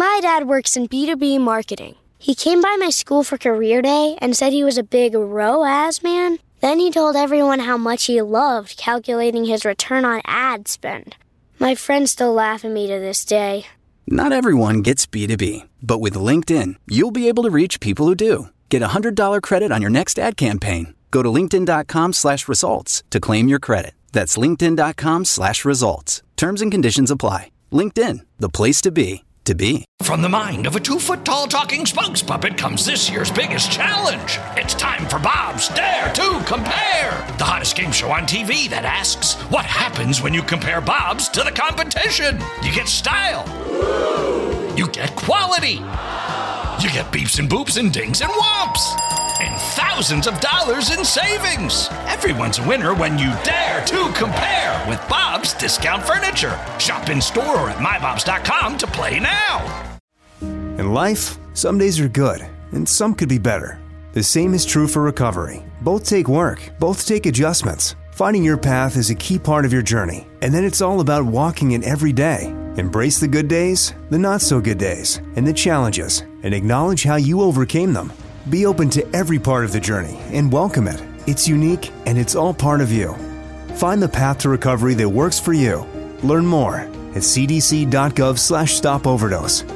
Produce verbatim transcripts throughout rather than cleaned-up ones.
My dad works in B two B marketing. He came by my school for career day and said he was a big R O A S man. Then he told everyone how much he loved calculating his return on ad spend. My friends still laugh at me to this day. Not everyone gets B two B, but with LinkedIn, you'll be able to reach people who do. Get a one hundred dollars credit on your next ad campaign. Go to linkedin.com slash results to claim your credit. That's linkedin.com slash results. Terms and conditions apply. LinkedIn, the place to be, to be. From the mind of a two-foot-tall talking spokes puppet comes this year's biggest challenge. It's time for Bob's Dare to Compare, the hottest game show on T V that asks, what happens when you compare Bob's to the competition? You get style. You get quality. You get beeps and boops and dings and whomps. And thousands of dollars in savings. Everyone's a winner when you dare to compare with Bob's Discount Furniture. Shop in store or at my bobs dot com to play now. In life, some days are good, and some could be better. The same is true for recovery. Both take work, both take adjustments. Finding your path is a key part of your journey, and then it's all about walking it every day. Embrace the good days, the not-so-good days, and the challenges, and acknowledge how you overcame them. Be open to every part of the journey and welcome it. It's unique, and it's all part of you. Find the path to recovery that works for you. Learn more at cdc.gov slash stop overdose.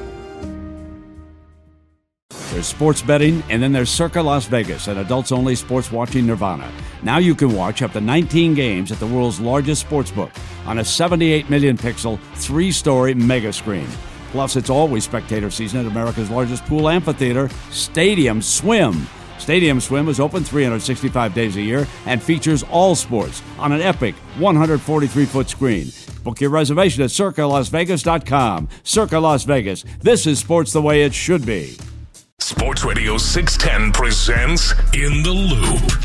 There's sports betting, and then there's Circa Las Vegas, an adults-only sports watching nirvana. Now you can watch up to nineteen games at the world's largest sportsbook on a seventy-eight million pixel, three-story mega screen. Plus, it's always spectator season at America's largest pool amphitheater, Stadium Swim. Stadium Swim is open three hundred sixty-five days a year and features all sports on an epic one hundred forty-three foot screen. Book your reservation at circa las vegas dot com. Circa Las Vegas. This is sports the way it should be. Sports Radio six ten presents In the Loop.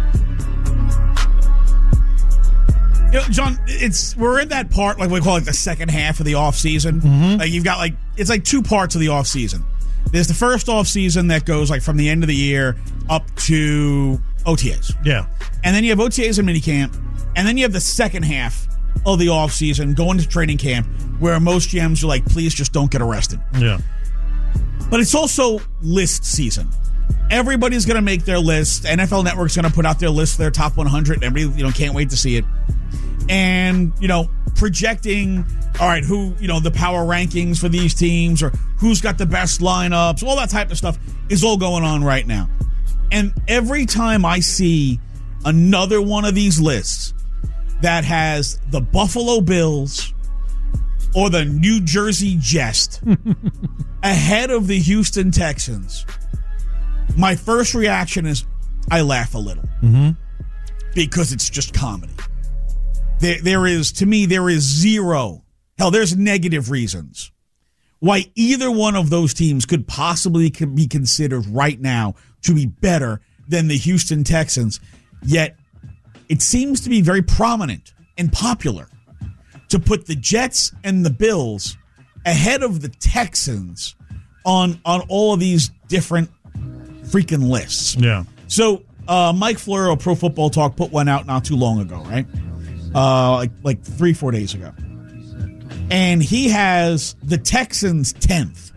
You know, John, it's we're in that part, like we call it the second half of the offseason. Mm-hmm. Like you've got like it's like two parts of the offseason. There's the first offseason that goes like from the end of the year up to O T As. Yeah. And then you have O T As and minicamp. And then you have the second half of the offseason going to training camp where most G Ms are like, please just don't get arrested. Yeah. But it's also list season. Everybody's going to make their list. N F L Network's going to put out their list, their top one hundred. Everybody, you know, can't wait to see it. And, you know, projecting, all right, who, you know, the power rankings for these teams or who's got the best lineups, all that type of stuff is all going on right now. And every time I see another one of these lists that has the Buffalo Bills or the New Jersey Jets ahead of the Houston Texans, my first reaction is I laugh a little mm-hmm. because it's just comedy. There, there is, to me, there is zero, hell, there's negative reasons why either one of those teams could possibly be considered right now to be better than the Houston Texans. Yet it seems to be very prominent and popular to put the Jets and the Bills ahead of the Texans on, on all of these different freaking lists. Yeah. So uh, Mike Florio of Pro Football Talk put one out not too long ago, right? Uh, like like three, four days ago. And he has the Texans tenth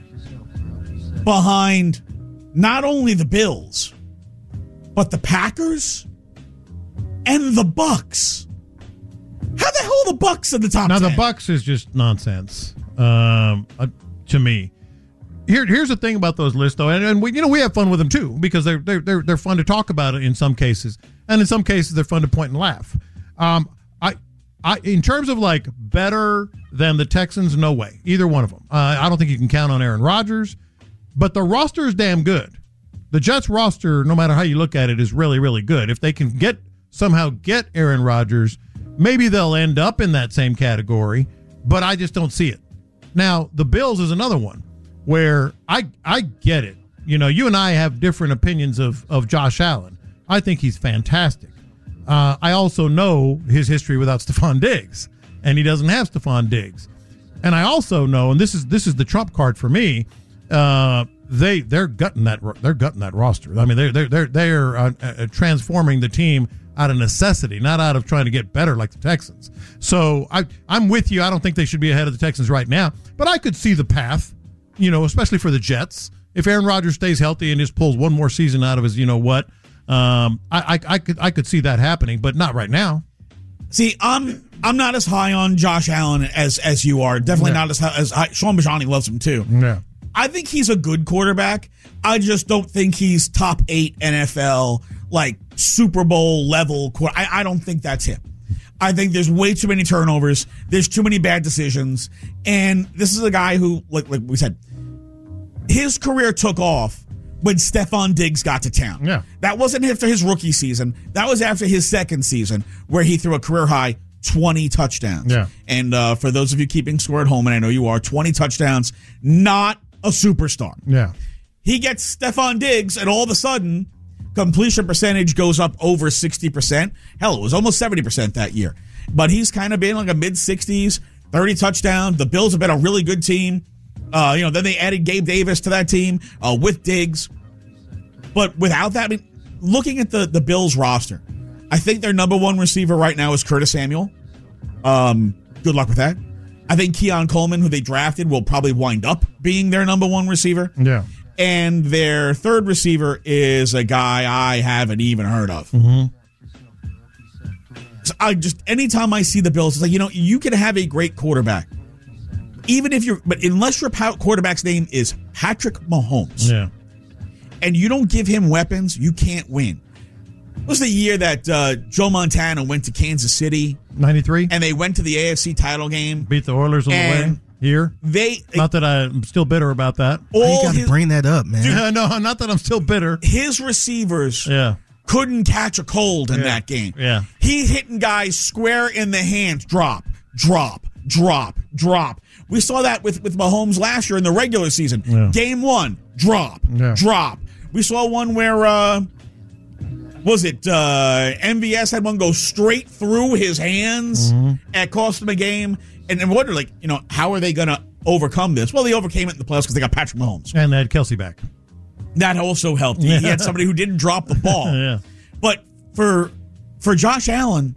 behind not only the Bills, but the Packers and the Bucks. How the hell are the Bucks in the top now, ten? The Bucks is just nonsense um, uh, to me. Here, here's the thing about those lists, though, and, and we, you know, we have fun with them too because they're they're they're they're fun to talk about it in some cases, and in some cases they're fun to point and laugh. Um, I, I, in terms of like better than the Texans, no way, either one of them. Uh, I don't think you can count on Aaron Rodgers, but the roster is damn good. The Jets roster, no matter how you look at it, is really really good. If they can get somehow get Aaron Rodgers, maybe they'll end up in that same category, but I just don't see it. Now the Bills is another one where I I get it. You know, you and I have different opinions of of Josh Allen. I think he's fantastic. Uh, I also know his history without Stephon Diggs, and he doesn't have Stephon Diggs. And I also know, and this is this is the trump card for me. Uh, they they're gutting that they're gutting that roster. I mean, they're they're they're they're uh, uh, transforming the team out of necessity, not out of trying to get better like the Texans. So I I'm with you. I don't think they should be ahead of the Texans right now, but I could see the path you know, especially for the Jets. If Aaron Rodgers stays healthy and just pulls one more season out of his, you know what, um, I, I, I could I could see that happening, but not right now. See, I'm I'm not as high on Josh Allen as as you are. Definitely Yeah. not as high as high. Sean Bajani loves him too. Yeah. I think he's a good quarterback. I just don't think he's top eight N F L, like Super Bowl level. I, I don't think that's him. I think there's way too many turnovers. There's too many bad decisions. And this is a guy who, like, like we said, his career took off when Stephon Diggs got to town. Yeah. That wasn't after his rookie season. That was after his second season where he threw a career high twenty touchdowns. Yeah. And uh, for those of you keeping score at home, and I know you are, twenty touchdowns, not a superstar. Yeah. He gets Stephon Diggs, and all of a sudden, completion percentage goes up over sixty percent. Hell, it was almost seventy percent that year. But he's kind of been like a mid-sixties, thirty touchdowns. The Bills have been a really good team. Uh, you know, then they added Gabe Davis to that team uh, with Diggs. But without that, I mean, looking at the, the Bills roster, I think their number one receiver right now is Curtis Samuel. Um, good luck with that. I think Keon Coleman, who they drafted, will probably wind up being their number one receiver. Yeah. And their third receiver is a guy I haven't even heard of. Mm-hmm. So I just, anytime I see the Bills, it's like, you know, you can have a great quarterback. Even if you're, but unless your quarterback's name is Patrick Mahomes, Yeah. and you don't give him weapons, you can't win. It was the year that uh, Joe Montana went to Kansas City. ninety-three And they went to the A F C title game. Beat the Oilers on the And way here. They Not that I'm still bitter about that. You all got to his, bring that up, man. Yeah, no, not that I'm still bitter. his receivers Yeah. couldn't catch a cold in Yeah. that game. Yeah. He hitting guys square in the hands. Drop, drop, drop, drop. We saw that with, with Mahomes last year in the regular season. Yeah. Game one, drop, Yeah. drop. We saw one where, uh, was it uh, M V S had one go straight through his hands Mm-hmm. and cost him a game. And I wonder, like, you know, how are they going to overcome this? Well, they overcame it in the playoffs because they got Patrick Mahomes. And they had Kelsey back. That also helped. He, he had somebody who didn't drop the ball. Yeah. But for for Josh Allen,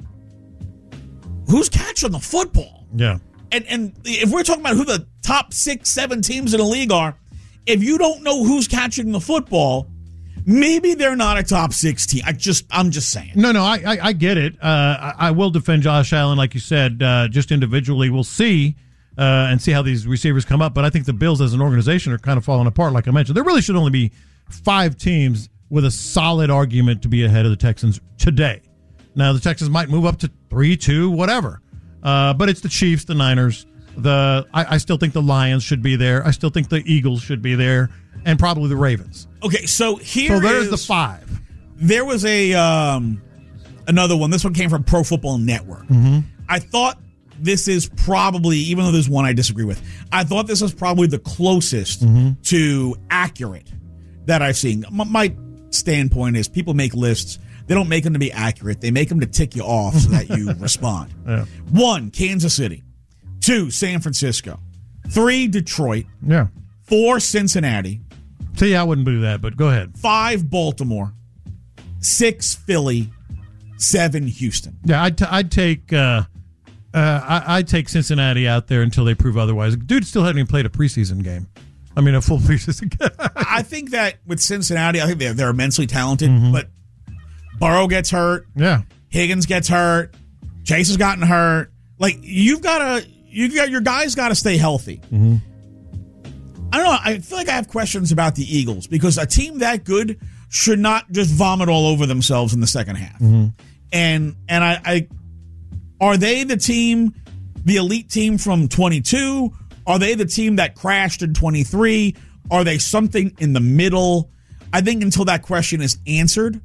who's catching the football? Yeah. And and if we're talking about who the top six, seven teams in the league are, if you don't know who's catching the football, maybe they're not a top six team. I just I'm just saying. No, no, I I, I get it. Uh, I, I will defend Josh Allen, like you said, uh, just individually. We'll see uh, and see how these receivers come up. But I think the Bills as an organization are kind of falling apart, like I mentioned. There really should only be five teams with a solid argument to be ahead of the Texans today. Now, the Texans might move up to three, two, whatever. Uh, but it's the Chiefs, the Niners. The I, I still think the Lions should be there. I still think the Eagles should be there. And probably the Ravens. Okay, so here So there's is, the five. There was a um, another one. This one came from Pro Football Network. Mm-hmm. I thought this is probably, even though there's one I disagree with, I thought this was probably the closest Mm-hmm. to accurate that I've seen. My, my standpoint is people make lists. They don't make them to be accurate. They make them to tick you off so that you respond. Yeah. One, Kansas City. Two, San Francisco. Three, Detroit. Yeah. Four, Cincinnati. See, I wouldn't do that, but go ahead. Five, Baltimore. Six, Philly. Seven, Houston. Yeah, I'd, t- I'd take uh, uh, I- I'd take Cincinnati out there until they prove otherwise. Dude still hasn't even played a preseason game. I mean, a full preseason game. I think that with Cincinnati, I think they're, they're immensely talented, Mm-hmm. but Burrow gets hurt. Yeah. Higgins gets hurt. Chase has gotten hurt. Like, you've got to, you've got, your guys got to stay healthy. Mm-hmm. I don't know. I feel like I have questions about the Eagles because a team that good should not just vomit all over themselves in the second half. Mm-hmm. And and I, I are they the team, the elite team from twenty-two? Are they the team that crashed in twenty-three? Are they something in the middle? I think until that question is answered,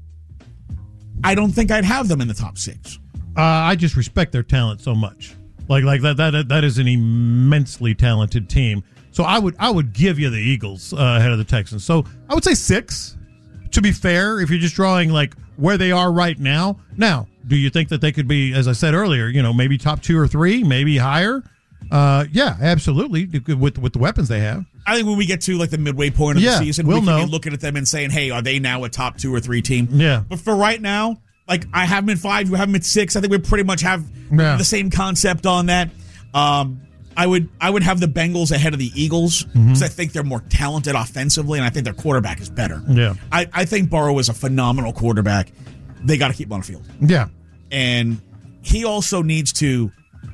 I don't think I'd have them in the top six. Uh, I just respect their talent so much. Like like that that that is an immensely talented team. So I would I would give you the Eagles uh, ahead of the Texans. So I would say six. To be fair, if you're just drawing like where they are right now. Now, do you think that they could be, as I said earlier, you know, maybe top two or three, maybe higher? Uh, yeah, absolutely. With with the weapons they have. I think when we get to like the midway point of Yeah, the season, we'll we can know. be looking at them and saying, "Hey, are they now a top two or three team?" Yeah. But for right now, like I have them at five, you have them at six. I think we pretty much have Yeah. the same concept on that. Um, I would I would have the Bengals ahead of the Eagles because mm-hmm. I think they're more talented offensively, and I think their quarterback is better. Yeah, I, I think Burrow is a phenomenal quarterback. They got to keep him on the field. Yeah, and he also needs to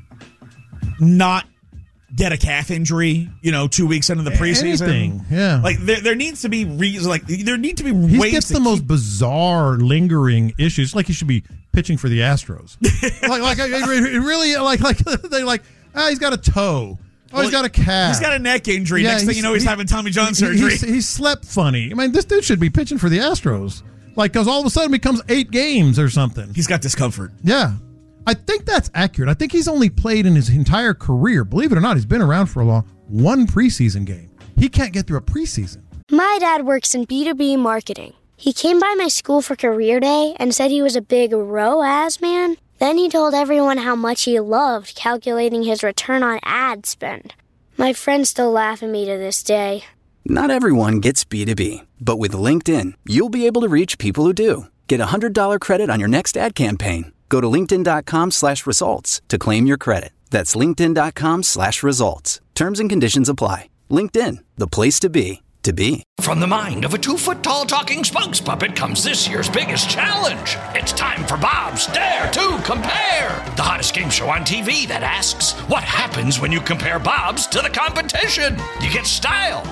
not get a calf injury, you know, two weeks into the preseason. Anything. Yeah, like there, there needs to be reasons. Like there need to be he ways. He gets to the keep- most bizarre, lingering issues. Like he should be pitching for the Astros. like, like it really, like, like they like. Ah, he's got a toe. Oh, well, he's got a calf. He's got a neck injury. Yeah, Next thing you know, he's he, having Tommy John surgery. He, he slept funny. I mean, this dude should be pitching for the Astros. Like, because all of a sudden it becomes eight games or something. He's got discomfort. Yeah. I think that's accurate. I think he's only played in his entire career, believe it or not, he's been around for a long, one preseason game. He can't get through a preseason. My dad works in B two B marketing. He came by my school for career day and said he was a big R O A S man. Then he told everyone how much he loved calculating his return on ad spend. My friends still laugh at me to this day. Not everyone gets B two B, but with LinkedIn, you'll be able to reach people who do. Get a one hundred dollars credit on your next ad campaign. Go to linkedin.com slash results to claim your credit. That's linkedin.com slash results. Terms and conditions apply. LinkedIn, the place to be, to be. From the mind of a two-foot-tall talking spokes puppet comes this year's biggest challenge. It's time for Bob's Dare to Compare, the hottest game show on T V that asks, what happens when you compare Bob's to the competition? You get style.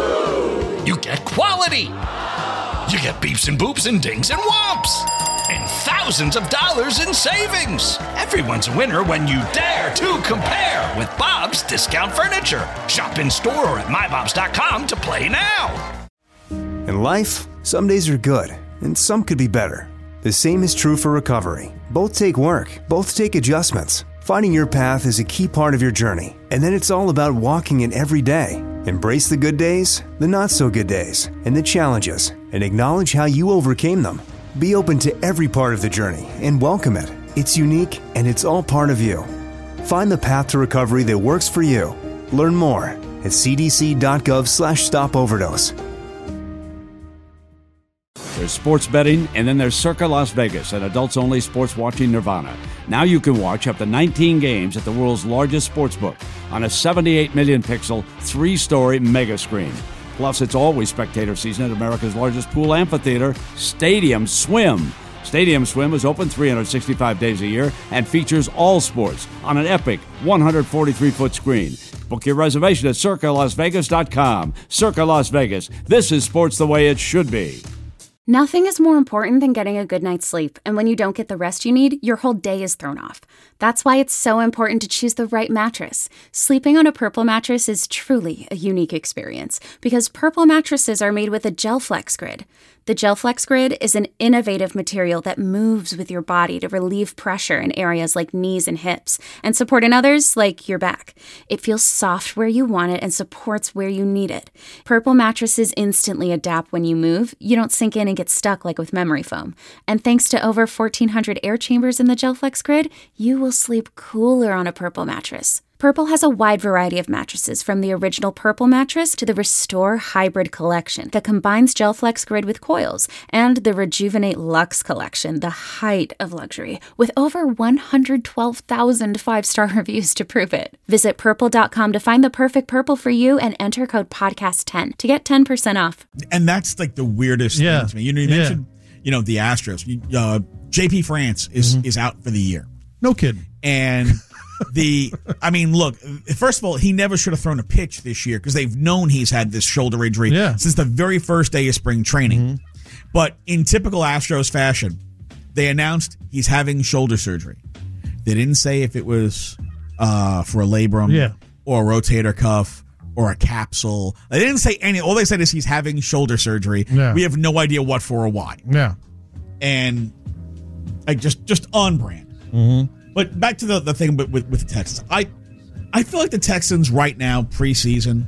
You get quality. You get beeps and boops and dings and whomps. And thousands of dollars in savings. Everyone's a winner when you dare to compare with Bob's Discount Furniture. Shop in store or at my bobs dot com to play now. In life, some days are good, and some could be better. The same is true for recovery. Both take work, both take adjustments. Finding your path is a key part of your journey, and then it's all about walking it every day. Embrace the good days, the not-so-good days, and the challenges, and acknowledge how you overcame them. Be open to every part of the journey and welcome it. It's unique, and it's all part of you. Find the path to recovery that works for you. Learn more at cdc.gov slash stop overdose. There's sports betting, and then there's Circa Las Vegas, an adults-only sports watching nirvana. Now you can watch up to nineteen games at the world's largest sportsbook on a seventy-eight million pixel, three-story mega screen. Plus, it's always spectator season at America's largest pool amphitheater, Stadium Swim. Stadium Swim is open three hundred sixty-five days a year and features all sports on an epic one hundred forty-three foot screen. Book your reservation at circa las vegas dot com. Circa Las Vegas. This is sports the way it should be. Nothing is more important than getting a good night's sleep, and when you don't get the rest you need, your whole day is thrown off. That's why it's so important to choose the right mattress. Sleeping on a Purple mattress is truly a unique experience, because Purple mattresses are made with a GelFlex Grid. The GelFlex Grid is an innovative material that moves with your body to relieve pressure in areas like knees and hips, and support in others like your back. It feels soft where you want it and supports where you need it. Purple mattresses instantly adapt when you move. You don't sink in and get stuck like with memory foam. And thanks to over fourteen hundred air chambers in the GelFlex Grid, you will sleep cooler on a Purple mattress. Purple has a wide variety of mattresses, from the original Purple mattress to the Restore Hybrid collection that combines GelFlex Grid with coils, and the Rejuvenate Luxe collection, the height of luxury, with over one hundred twelve thousand five-star reviews to prove it. Visit purple dot com to find the perfect Purple for you and enter code podcast ten to get ten percent off. And that's like the weirdest yeah. thing to me. You know, you mentioned, yeah. you know, the Astros. Uh, J P France is, mm-hmm. is out for the year. No kidding. And the, I mean, look, first of all, he never should have thrown a pitch this year because they've known he's had this shoulder injury yeah. since the very first day of spring training. Mm-hmm. But in typical Astros fashion, they announced he's having shoulder surgery. They didn't say if it was uh, for a labrum yeah. or a rotator cuff or a capsule. They didn't say any. All they said is he's having shoulder surgery. Yeah. We have no idea what for or why. Yeah. And like just, just on brand. Mm-hmm. But back to the, the thing with, with, with the Texans. I I feel like the Texans right now, preseason,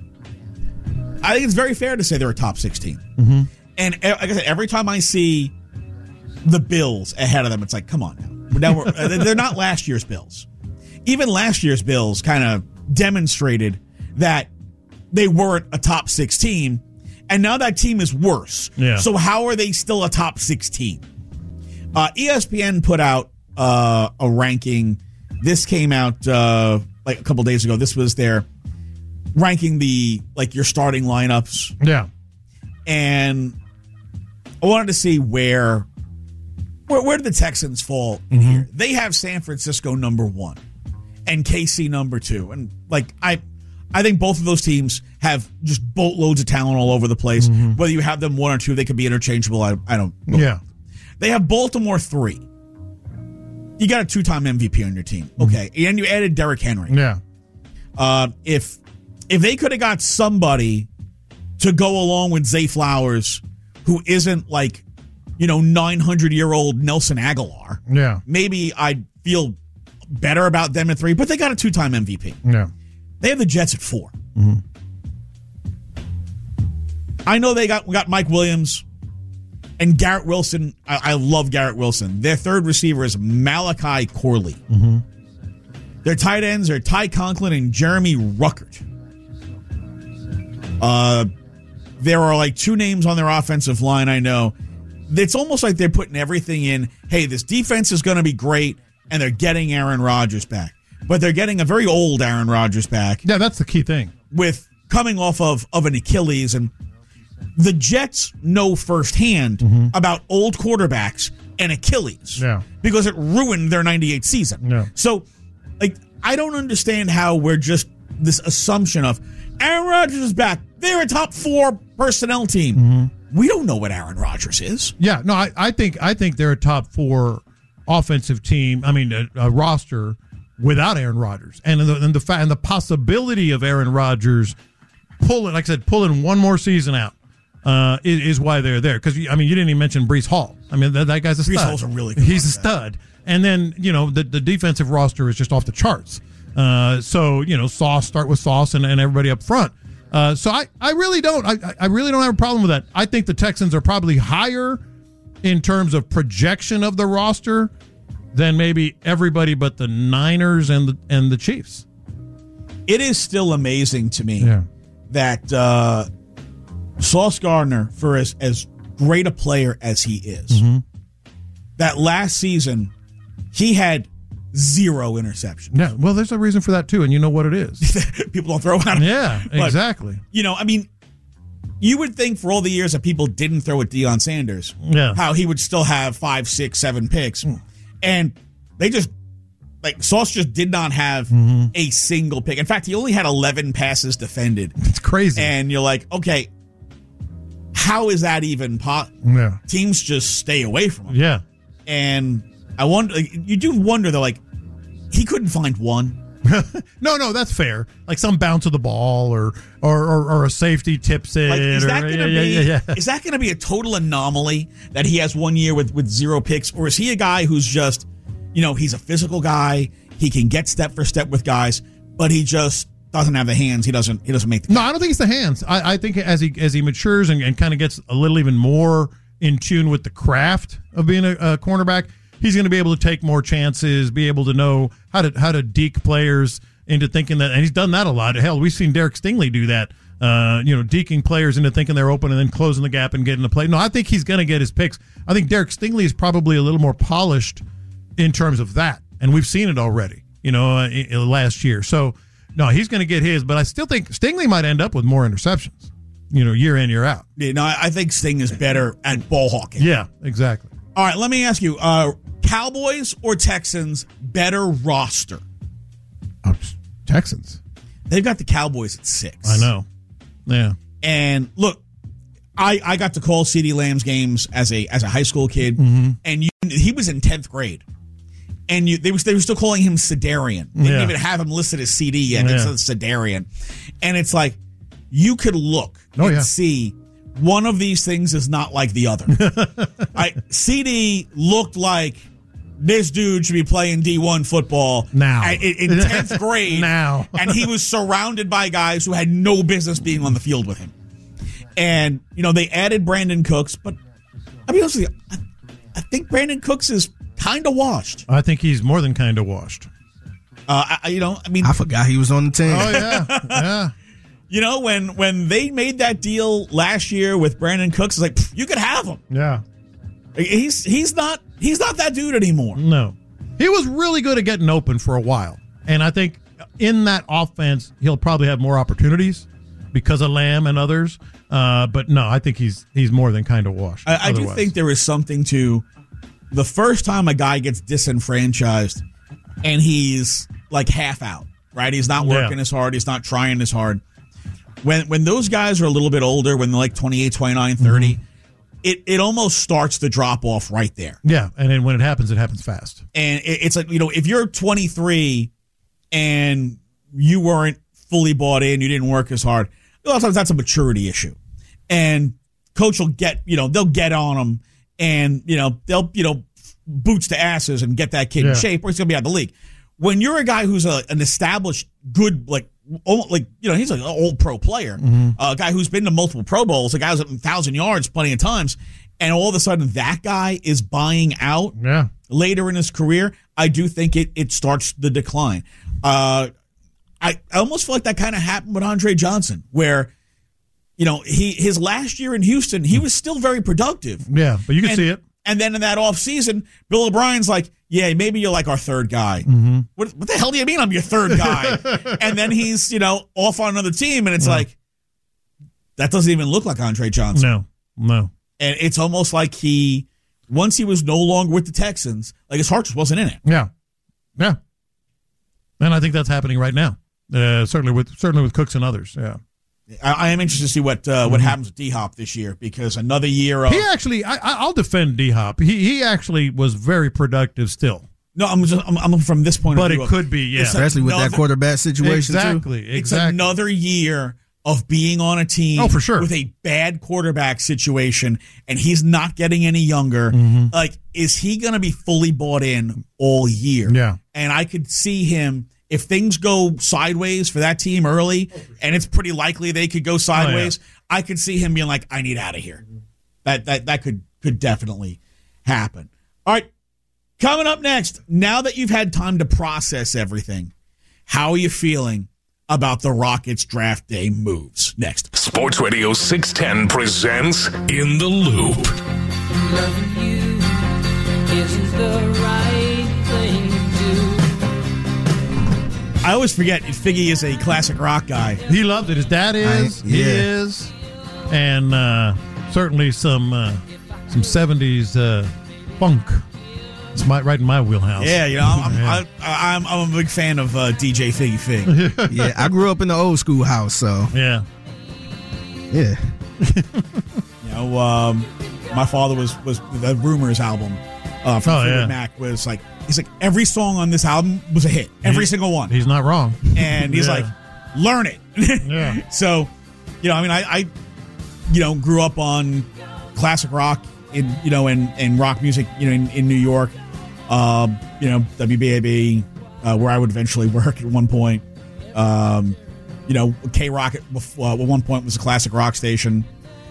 I think it's very fair to say they're a top six team. Mm-hmm. And like I said, every time I see the Bills ahead of them, it's like, come on now. now we're, they're not last year's Bills. Even last year's Bills kind of demonstrated that they weren't a top six team, and now that team is worse. Yeah. So how are they still a top six team? Uh, E S P N put out Uh, a ranking. This came out uh, like a couple days ago. This was their ranking the like your starting lineups. Yeah. And I wanted to see where where, where do the Texans fall in mm-hmm. here? They have San Francisco number one and K C number two. And like I I think both of those teams have just boatloads of talent all over the place. Mm-hmm. Whether you have them one or two, they could be interchangeable. I, I don't know. Yeah. They have Baltimore three. You got a two-time M V P on your team. Okay. Mm-hmm. And you added Derrick Henry. Yeah. Uh, if if they could have got somebody to go along with Zay Flowers, who isn't like, you know, nine hundred year old Nelson Aguilar. Yeah. Maybe I'd feel better about them at three, but they got a two-time M V P. Yeah. They have the Jets at four. Mm-hmm. I know they got, got Mike Williams and Garrett Wilson. I, I love Garrett Wilson. Their third receiver is Malachi Corley. Mm-hmm. Their tight ends are Ty Conklin and Jeremy Ruckert. Uh, there are like two names on their offensive line, I know. It's almost like they're putting everything in, hey, this defense is going to be great, and they're getting Aaron Rodgers back. But they're getting a very old Aaron Rodgers back. Yeah, that's the key thing. With coming off of, of an Achilles. And the Jets know firsthand mm-hmm. about old quarterbacks and Achilles. Yeah. Because it ruined their ninety-eight season. Yeah. So, like, I don't understand how we're just this assumption of Aaron Rodgers is back. They're a top four personnel team. Mm-hmm. We don't know what Aaron Rodgers is. Yeah, no, I, I think I think they're a top four offensive team. I mean, a, a roster without Aaron Rodgers, and the and the fa- and the possibility of Aaron Rodgers pulling, like I said, pulling one more season out uh, is, is why they're there. Because I mean, you didn't even mention Breece Hall. I mean, that, that guy's a stud. Breece Hall's a really good He's a stud. And then you know the the defensive roster is just off the charts. Uh, so you know, Sauce start with Sauce and, and everybody up front. Uh, so I, I really don't I, I really don't have a problem with that. I think the Texans are probably higher in terms of projection of the roster than maybe everybody but the Niners and the and the Chiefs. It is still amazing to me yeah. that uh, Sauce Gardner, for as, as great a player as he is, mm-hmm. that last season he had zero interceptions. Yeah, well, there's a reason for that too, and you know what it is. People don't throw at him. Yeah, but, exactly. You know, I mean, you would think for all the years that people didn't throw at Deion Sanders, yeah. how he would still have five, six, seven picks. Mm. And they just, like, Sauce just did not have mm-hmm. a single pick. In fact, he only had eleven passes defended. It's crazy. And you're like, okay, how is that even possible? Yeah. Teams just stay away from him. Yeah. And I wonder, you do wonder, though, like, he couldn't find one. no, no, that's fair. Like some bounce of the ball, or or or, or a safety tips it. Like, is or, that going to yeah, be? Yeah, yeah. Is that going to be a total anomaly that he has one year with with zero picks, or is he a guy who's just, you know, he's a physical guy, he can get step for step with guys, but he just doesn't have the hands. He doesn't. He doesn't make the. No, I don't think it's the hands. I, I think as he as he matures and, and kind of gets a little even more in tune with the craft of being a, a cornerback, he's going to be able to take more chances, be able to know how to how to deke players into thinking that, and he's done that a lot. Hell, we've seen Derek Stingley do that. Uh, you know, deking players into thinking they're open and then closing the gap and getting the play. No, I think he's going to get his picks. I think Derek Stingley is probably a little more polished in terms of that, and we've seen it already. You know, uh, in, in last year. So no, he's going to get his, but I still think Stingley might end up with more interceptions. You know, year in, year out. Yeah, no, I think Sting is better at ball hawking. Yeah, exactly. All right, let me ask you: uh, Cowboys or Texans better roster? Oh, Texans. They've got the Cowboys at six. I know. Yeah. And look, I, I got to call CeeDee Lamb's games as a as a high school kid, mm-hmm. and you, he was in tenth grade, and you they was they were still calling him Sedarian. They didn't Yeah. even have him listed as C D yet. Yeah. It's Sedarian, and it's like you could look Oh, and yeah. see one of these things is not like the other. I, C D looked like this dude should be playing D one football Now. at- in in tenth grade Now. and he was surrounded by guys who had no business being on the field with him. And, you know, they added Brandon Cooks, but I'll be honest with you, I, I think Brandon Cooks is kind of washed. I think he's more than kind of washed. Uh, I, you know, I mean, I forgot he was on the team. Oh, yeah. Yeah. you know, when when they made that deal last year with Brandon Cooks, it's like, pff, you could have him. Yeah. He's he's not he's not that dude anymore. No. He was really good at getting open for a while. And I think in that offense, he'll probably have more opportunities because of Lamb and others. Uh, but no, I think he's he's more than kind of washed. I, I do think there is something to the first time a guy gets disenfranchised and he's like half out, right? He's not working yeah. as hard. He's not trying as hard. When when those guys are a little bit older, when they're like twenty-eight, twenty-nine, thirty, mm-hmm. it, it almost starts to drop off right there. Yeah, and then when it happens, it happens fast. And it, it's like, you know, if you're twenty-three and you weren't fully bought in, you didn't work as hard, a lot of times that's a maturity issue. And coach will get, you know, they'll get on them and, you know, they'll, you know, boots to asses and get that kid yeah. in shape or he's going to be out of the league. When you're a guy who's a, an established, good, like, almost like, you know, he's like an old pro player, mm-hmm. a guy who's been to multiple Pro Bowls, a guy who's at one thousand yards plenty of times, and all of a sudden that guy is buying out yeah. later in his career, I do think it, it starts the decline. Uh, I, I almost feel like that kind of happened with Andre Johnson, where, you know, he his last year in Houston, he was still very productive. Yeah, but you can and, see it. And then in that offseason, Bill O'Brien's like, yeah, maybe you're like our third guy. Mm-hmm. What, what the hell do you mean I'm your third guy? And then he's, you know, off on another team, and it's no. like, that doesn't even look like Andre Johnson. No, no. And it's almost like he, once he was no longer with the Texans, like his heart just wasn't in it. Yeah, yeah. And I think that's happening right now. Uh, certainly with certainly with Cooks and others. Yeah. I, I am interested to see what uh, what mm-hmm. happens with D-Hop this year, because another year of... He actually, I, I'll defend D-Hop. He he actually was very productive still. No, I'm just, I'm, I'm from this point but of view. But it could be, yeah. Especially with another, that quarterback situation, exactly, too. Exactly, It's another year of being on a team oh, for sure. with a bad quarterback situation, and he's not getting any younger. Mm-hmm. Like, is he going to be fully bought in all year? Yeah. And I could see him... If things go sideways for that team early, and it's pretty likely they could go sideways, oh, yeah. I could see him being like, I need out of here. That that that could could definitely happen. All right, coming up next, now that you've had time to process everything, how are you feeling about the Rockets draft day moves? Next. Sports Radio six ten presents In the Loop. Loving you isn't the right thing to do. I always forget Figgy is a classic rock guy. He loved it. His dad is. I, yeah. He is. And uh, certainly some uh, some seventies uh, funk. It's my, right in my wheelhouse. Yeah, you know, I'm yeah. I, I'm, I'm a big fan of uh, D J Figgy Fig. Yeah, I grew up in the old school house, so yeah, yeah. You know, um, my father was was the Rumors album uh, from oh, Fleetwood yeah. Mac was like. He's like, every song on this album was a hit. Every he's, single one. He's not wrong. And he's yeah. like, learn it. Yeah. So, you know, I mean, I, I, you know, grew up on classic rock in, you know, and, and rock music, you know, in, in New York. Um, you know, W B A B, uh, where I would eventually work at one point. Um, you know, K-Rock at, uh, at one point was a classic rock station.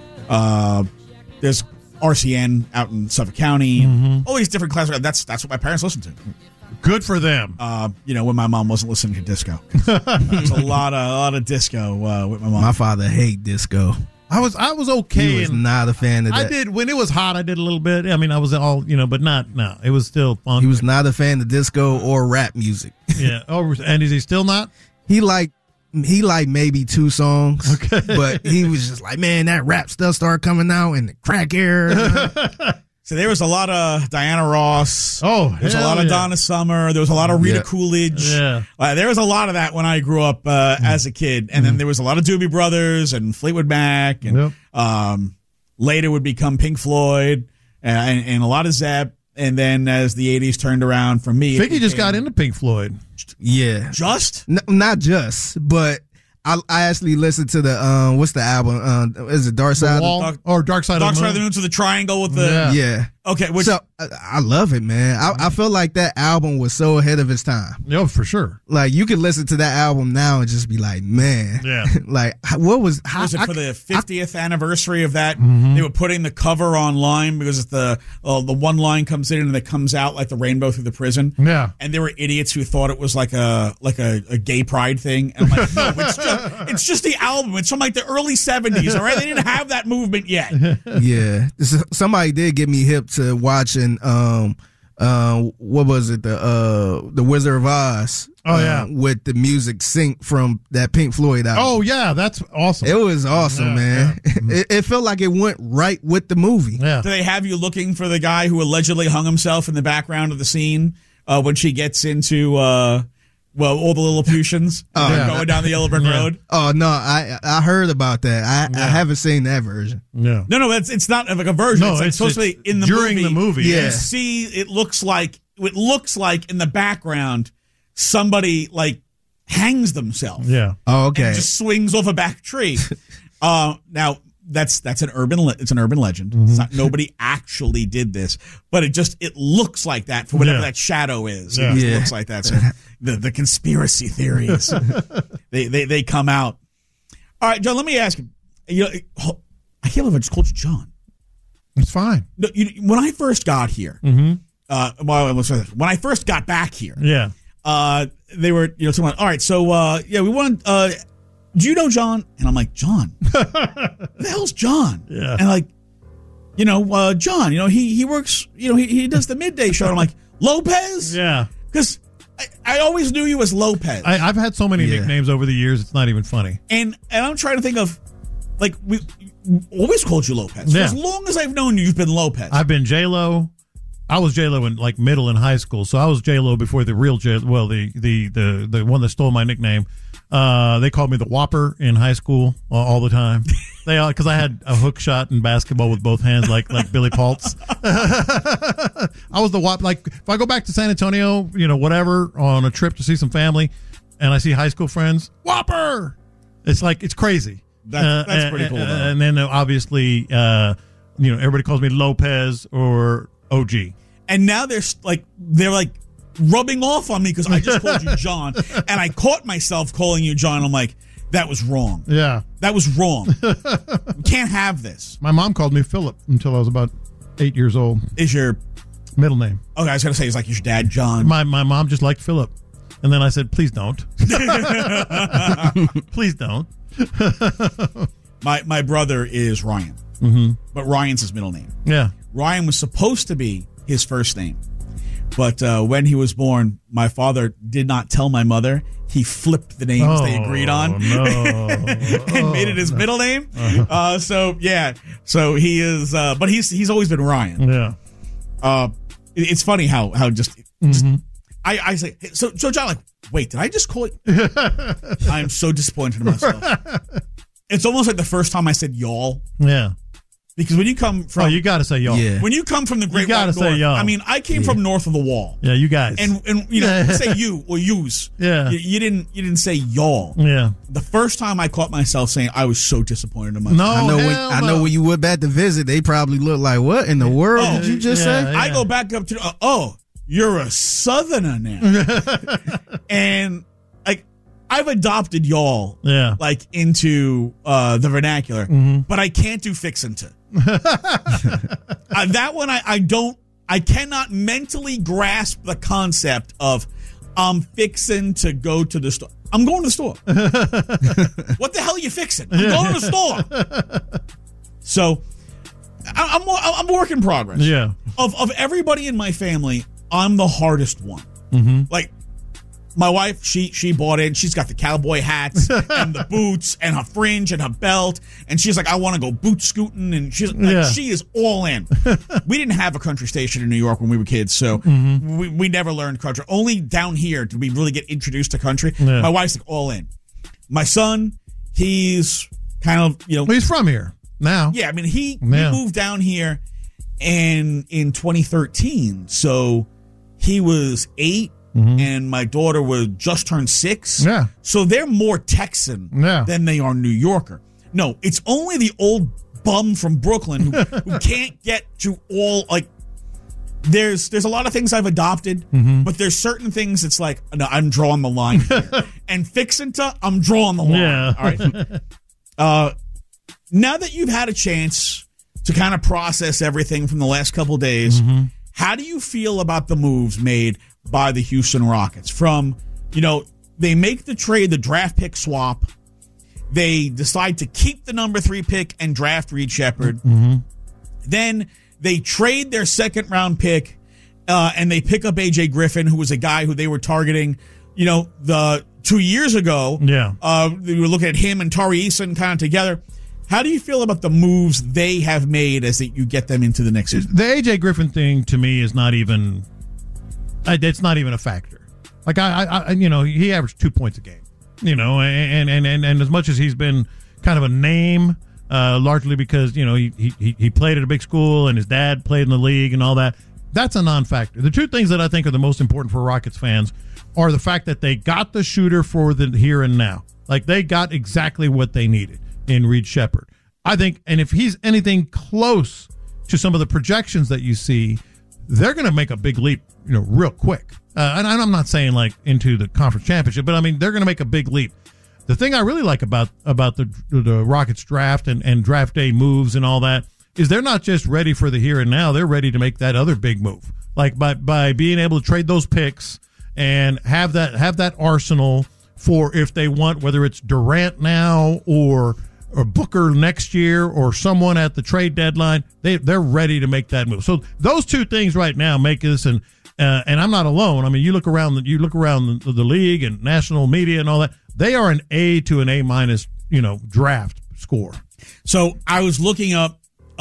Uh, there's R C N out in Suffolk County, mm-hmm. all these different classes. That's that's what my parents listened to. Good for them. Uh, you know, when my mom wasn't listening to disco, there's a lot of a lot of disco uh, with my mom. My father hated disco. I was I was okay. He was not a fan of that. I did when it was hot. I did a little bit. I mean, I was all you know, but not no. It was still fun. He was not a fan of disco or rap music. Yeah. Oh, and is he still not? He liked. He liked maybe two songs, okay. But he was just like, man, that rap stuff started coming out in the crack era. So there was a lot of Diana Ross. Oh, there's a lot of yeah. Donna Summer. There was a lot of Rita yeah. Coolidge. Yeah, uh, there was a lot of that when I grew up uh, mm. as a kid. And mm. then there was a lot of Doobie Brothers and Fleetwood Mac, and yep. um, later would become Pink Floyd and, and, and a lot of Zepp. And then as the eighties turned around for me, Figgy just got into Pink Floyd. Yeah, just N- not just, but I, I actually listened to the um, what's the album? Uh, is it Dark Side? The Wall, of the, or Dark Side Dark of the Side Moon? of the Moon to the Triangle with the yeah. yeah. Okay, which, so I, I love it, man. I, I feel like that album was so ahead of its time. Yeah, for sure. Like you could listen to that album now and just be like, man, yeah. Like what was? How, was it I, for the fiftieth I, anniversary of that? Mm-hmm. They were putting the cover online because it's the uh, the one line comes in and it comes out like the rainbow through the prison. Yeah, and there were idiots who thought it was like a like a, a gay pride thing. And I'm like, no, it's just it's just the album. It's from like the early seventies. All right, they didn't have that movement yet. Yeah, somebody did get me hip to watching um, uh, what was it? The uh, the Wizard of Oz. Oh, uh, yeah. With the music sync from that Pink Floyd album. Oh, yeah, that's awesome. It was awesome, Yeah, man. yeah. It, it felt like it went right with the movie. Yeah. Do they have you looking for the guy who allegedly hung himself in the background of the scene uh, when she gets into, uh, well, all the Lilliputians Oh, They're yeah. going down the Yellow Brick Yeah. Road? Oh no, I I heard about that. I, I haven't seen that version. Yeah. No, no, it's it's not like a version. No, it's, like it's- supposed to it's be in the during movie. the movie, yeah. You see, it looks like it looks like in the background somebody like hangs themselves. Yeah. Oh, And okay. just swings off a back tree. uh, now that's that's an urban le- it's an urban legend. Mm-hmm. It's not, nobody actually did this, but it just it looks like that for whatever Yeah. that shadow is. Yeah. It just Yeah. looks like that. So the the conspiracy theories they, they they come out. All right, John. Let me ask you. You know, I can't believe I just called you John. It's fine. No, you, when I first got here, Mm-hmm. uh, well, let's say this. when I first got back here, Yeah. uh, they were, you know, someone, all right, so, uh, yeah, we want, uh, do you know John? And I'm like, John? Who the hell's John? Yeah. And like, you know, uh, John, you know, he, he works, you know, he, he does the midday show. And I'm like, Lopez? Yeah. Because I, I always knew you as Lopez. I, I've had so many Yeah. nicknames over the years, it's not even funny. and, and I'm trying to think of, like, we always called you Lopez. For Yeah. as long as I've known you, you've been Lopez. I've been J-Lo. I was J-Lo in like middle and high school, so I was J-Lo before the real J. Well, the the the the one that stole my nickname. Uh, they called me the Whopper in high school uh, all the time. They all because I had a hook shot in basketball with both hands, like like Billy Paltz. I was the Whopper. Like if I go back to San Antonio, you know, whatever, on a trip to see some family, and I see high school friends, Whopper. It's like it's crazy. That- that's Uh, pretty cool, uh, though. And then uh, obviously, uh, you know, everybody calls me Lopez or O G. And now they're s- like they're like rubbing off on me because I just called you John, and I caught myself calling you John. I'm like, that was wrong. Yeah. That was wrong. We can't have this. My mom called me Philip until I was about eight years old. Is your Middle name. okay? I was gonna say is like your dad John. My my mom just liked Philip, and then I said, "Please don't, please don't." My my brother is Ryan, Mm-hmm. but Ryan's his middle name. Yeah. Ryan was supposed to be his first name, but uh, when he was born, my father did not tell my mother. He flipped the names they agreed on Oh, no. and made it his middle name. Uh, so yeah, so he is, uh, but he's he's always been Ryan. Yeah. Uh, it- it's funny how how just, just Mm-hmm. I I say so so John, like, wait, did I just call you? I am so disappointed in myself. It's almost like the first time I said y'all, Yeah. because when you come from Oh, you got to say y'all. Yeah. when you come from the Great gotta White say North, y'all. I mean, I came from north of the wall, Yeah, you guys. and and you know, say you or yous. Yeah. you, you didn't you didn't say y'all. yeah. The first time I caught myself saying, I was so disappointed in myself. No. I know when hell I no. know when you went back to visit, they probably looked like, what in the world Oh, did you just yeah, say? yeah. I go back up to uh, oh, you're a Southerner now, and like I've adopted y'all, Yeah. like into uh, the vernacular, Mm-hmm. but I can't do fixin' to. uh, that one I, I don't I cannot mentally grasp the concept of I'm fixin' to go to the store. I'm going to the store. What the hell are you fixing? I'm going to the store. So I, I'm I'm a work in progress. Yeah. Of of everybody in my family, I'm the hardest one. Mm-hmm. Like my wife, she she bought in. She's got the cowboy hats and the boots and her fringe and her belt, and she's like, I want to go boot scooting, and she's like, Yeah. she is all in. We didn't have a country station in New York when we were kids, so Mm-hmm. we, we never learned country. Only down here did we really get introduced to country. Yeah. My wife's like all in. My son, he's kind of you know Well, he's from here now. yeah, I mean, he, Yeah. he moved down here and in twenty thirteen. So he was eight, and my daughter was just turned six. Mm-hmm. Yeah. So they're more Texan Yeah. than they are New Yorker. No, it's only the old bum from Brooklyn who, who can't get to all, like, there's there's a lot of things I've adopted, Mm-hmm. but there's certain things it's like, no, I'm drawing the line here. And fixin' to, I'm drawing the line. Yeah. All right. Uh, now that you've had a chance to kind of process everything from the last couple days, Mm-hmm. how do you feel about the moves made by the Houston Rockets? From, you know, they make the trade, the draft pick swap. They decide to keep the number three pick and draft Reed Shepard. Mm-hmm. Then they trade their second round pick uh, and they pick up A J Griffin, who was a guy who they were targeting, you know, the two years ago. Yeah. Uh, we were looking at him and Tari Eason kind of together. How do you feel about the moves they have made as that you get them into the next season? The A J Griffin thing to me is not even it's not even a factor. Like I, I, you know, he averaged two points a game. You know, and and and, and as much as he's been kind of a name, uh, largely because you know he, he he played at a big school and his dad played in the league and all that. That's a non-factor. The two things that I think are the most important for Rockets fans are the fact that they got the shooter for the here and now. Like they got exactly what they needed in Reed Sheppard. I think, and if he's anything close to some of the projections that you see, they're going to make a big leap, you know, real quick. Uh, and I'm not saying like into the conference championship, but I mean they're going to make a big leap. The thing I really like about about the the Rockets draft and, and draft day moves and all that is they're not just ready for the here and now; they're ready to make that other big move. Like by by being able to trade those picks and have that have that arsenal for if they want, whether it's Durant now or or Booker next year or someone at the trade deadline, they they're ready to make that move. So those two things right now make this, and uh, and I'm not alone. I mean, you look around the, you look around the, the league and national media and all that. They are an A to an A minus, you know, draft score. So I was looking up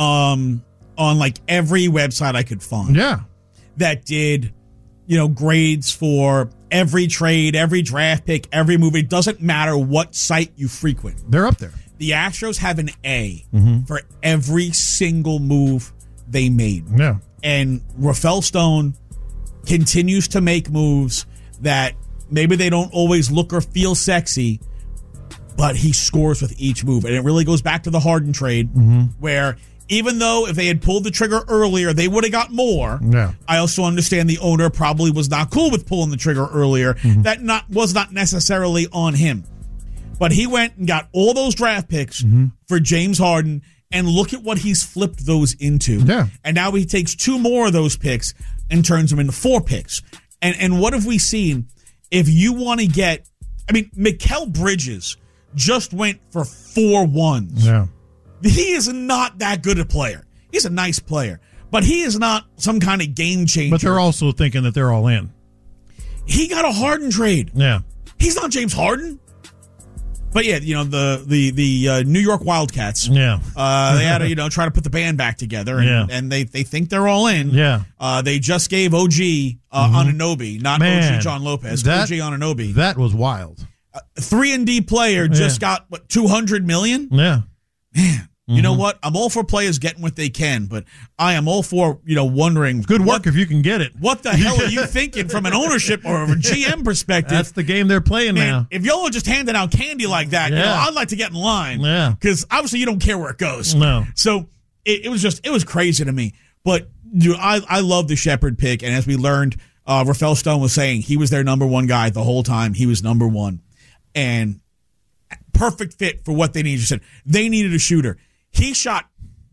um, on like every website I could find. Yeah, that did, you know, grades for every trade, every draft pick, every move. It doesn't matter what site you frequent. They're up there. The Astros have an A mm-hmm. for every single move they made. Yeah. And Rafael Stone continues to make moves that maybe they don't always look or feel sexy, but he scores with each move. And it really goes back to the Harden trade, mm-hmm. where even though if they had pulled the trigger earlier, they would have got more. Yeah. I also understand the owner probably was not cool with pulling the trigger earlier. Mm-hmm. That not was not necessarily on him. But he went and got all those draft picks mm-hmm. for James Harden, and look at what he's flipped those into. Yeah. And now he takes two more of those picks and turns them into four picks. And and what have we seen? If you want to get, I mean, Mikal Bridges just went for four ones. Yeah. He is not that good a player. He's a nice player, but he is not some kind of game changer. But they're also thinking that they're all in. He got a Harden trade. Yeah. He's not James Harden. But yeah, you know, the the the uh, New York Wildcats. Yeah. Uh, they had to, you know, try to put the band back together, and, yeah. and they, they think they're all in. Yeah. Uh, they just gave O G uh, mm-hmm. Anunoby, not Man, O G John Lopez, that, O G Anunoby. That was wild. A three and D player just yeah. got, what, two hundred million dollars? Yeah. Man. You Mm-hmm. know what? I'm all for players getting what they can, but I am all for, you know, wondering. Good work what, if you can get it. What the hell are you thinking from an ownership or a G M perspective? That's the game they're playing Man, now. if y'all are just handing out candy like that, yeah. you know, I'd like to get in line. Yeah. Because obviously you don't care where it goes. No. So it, it was just, it was crazy to me. But dude, I, I love the Sheppard pick. And as we learned, uh, Rafael Stone was saying he was their number one guy the whole time. He was number one. And perfect fit for what they needed. You said they needed a shooter. He shot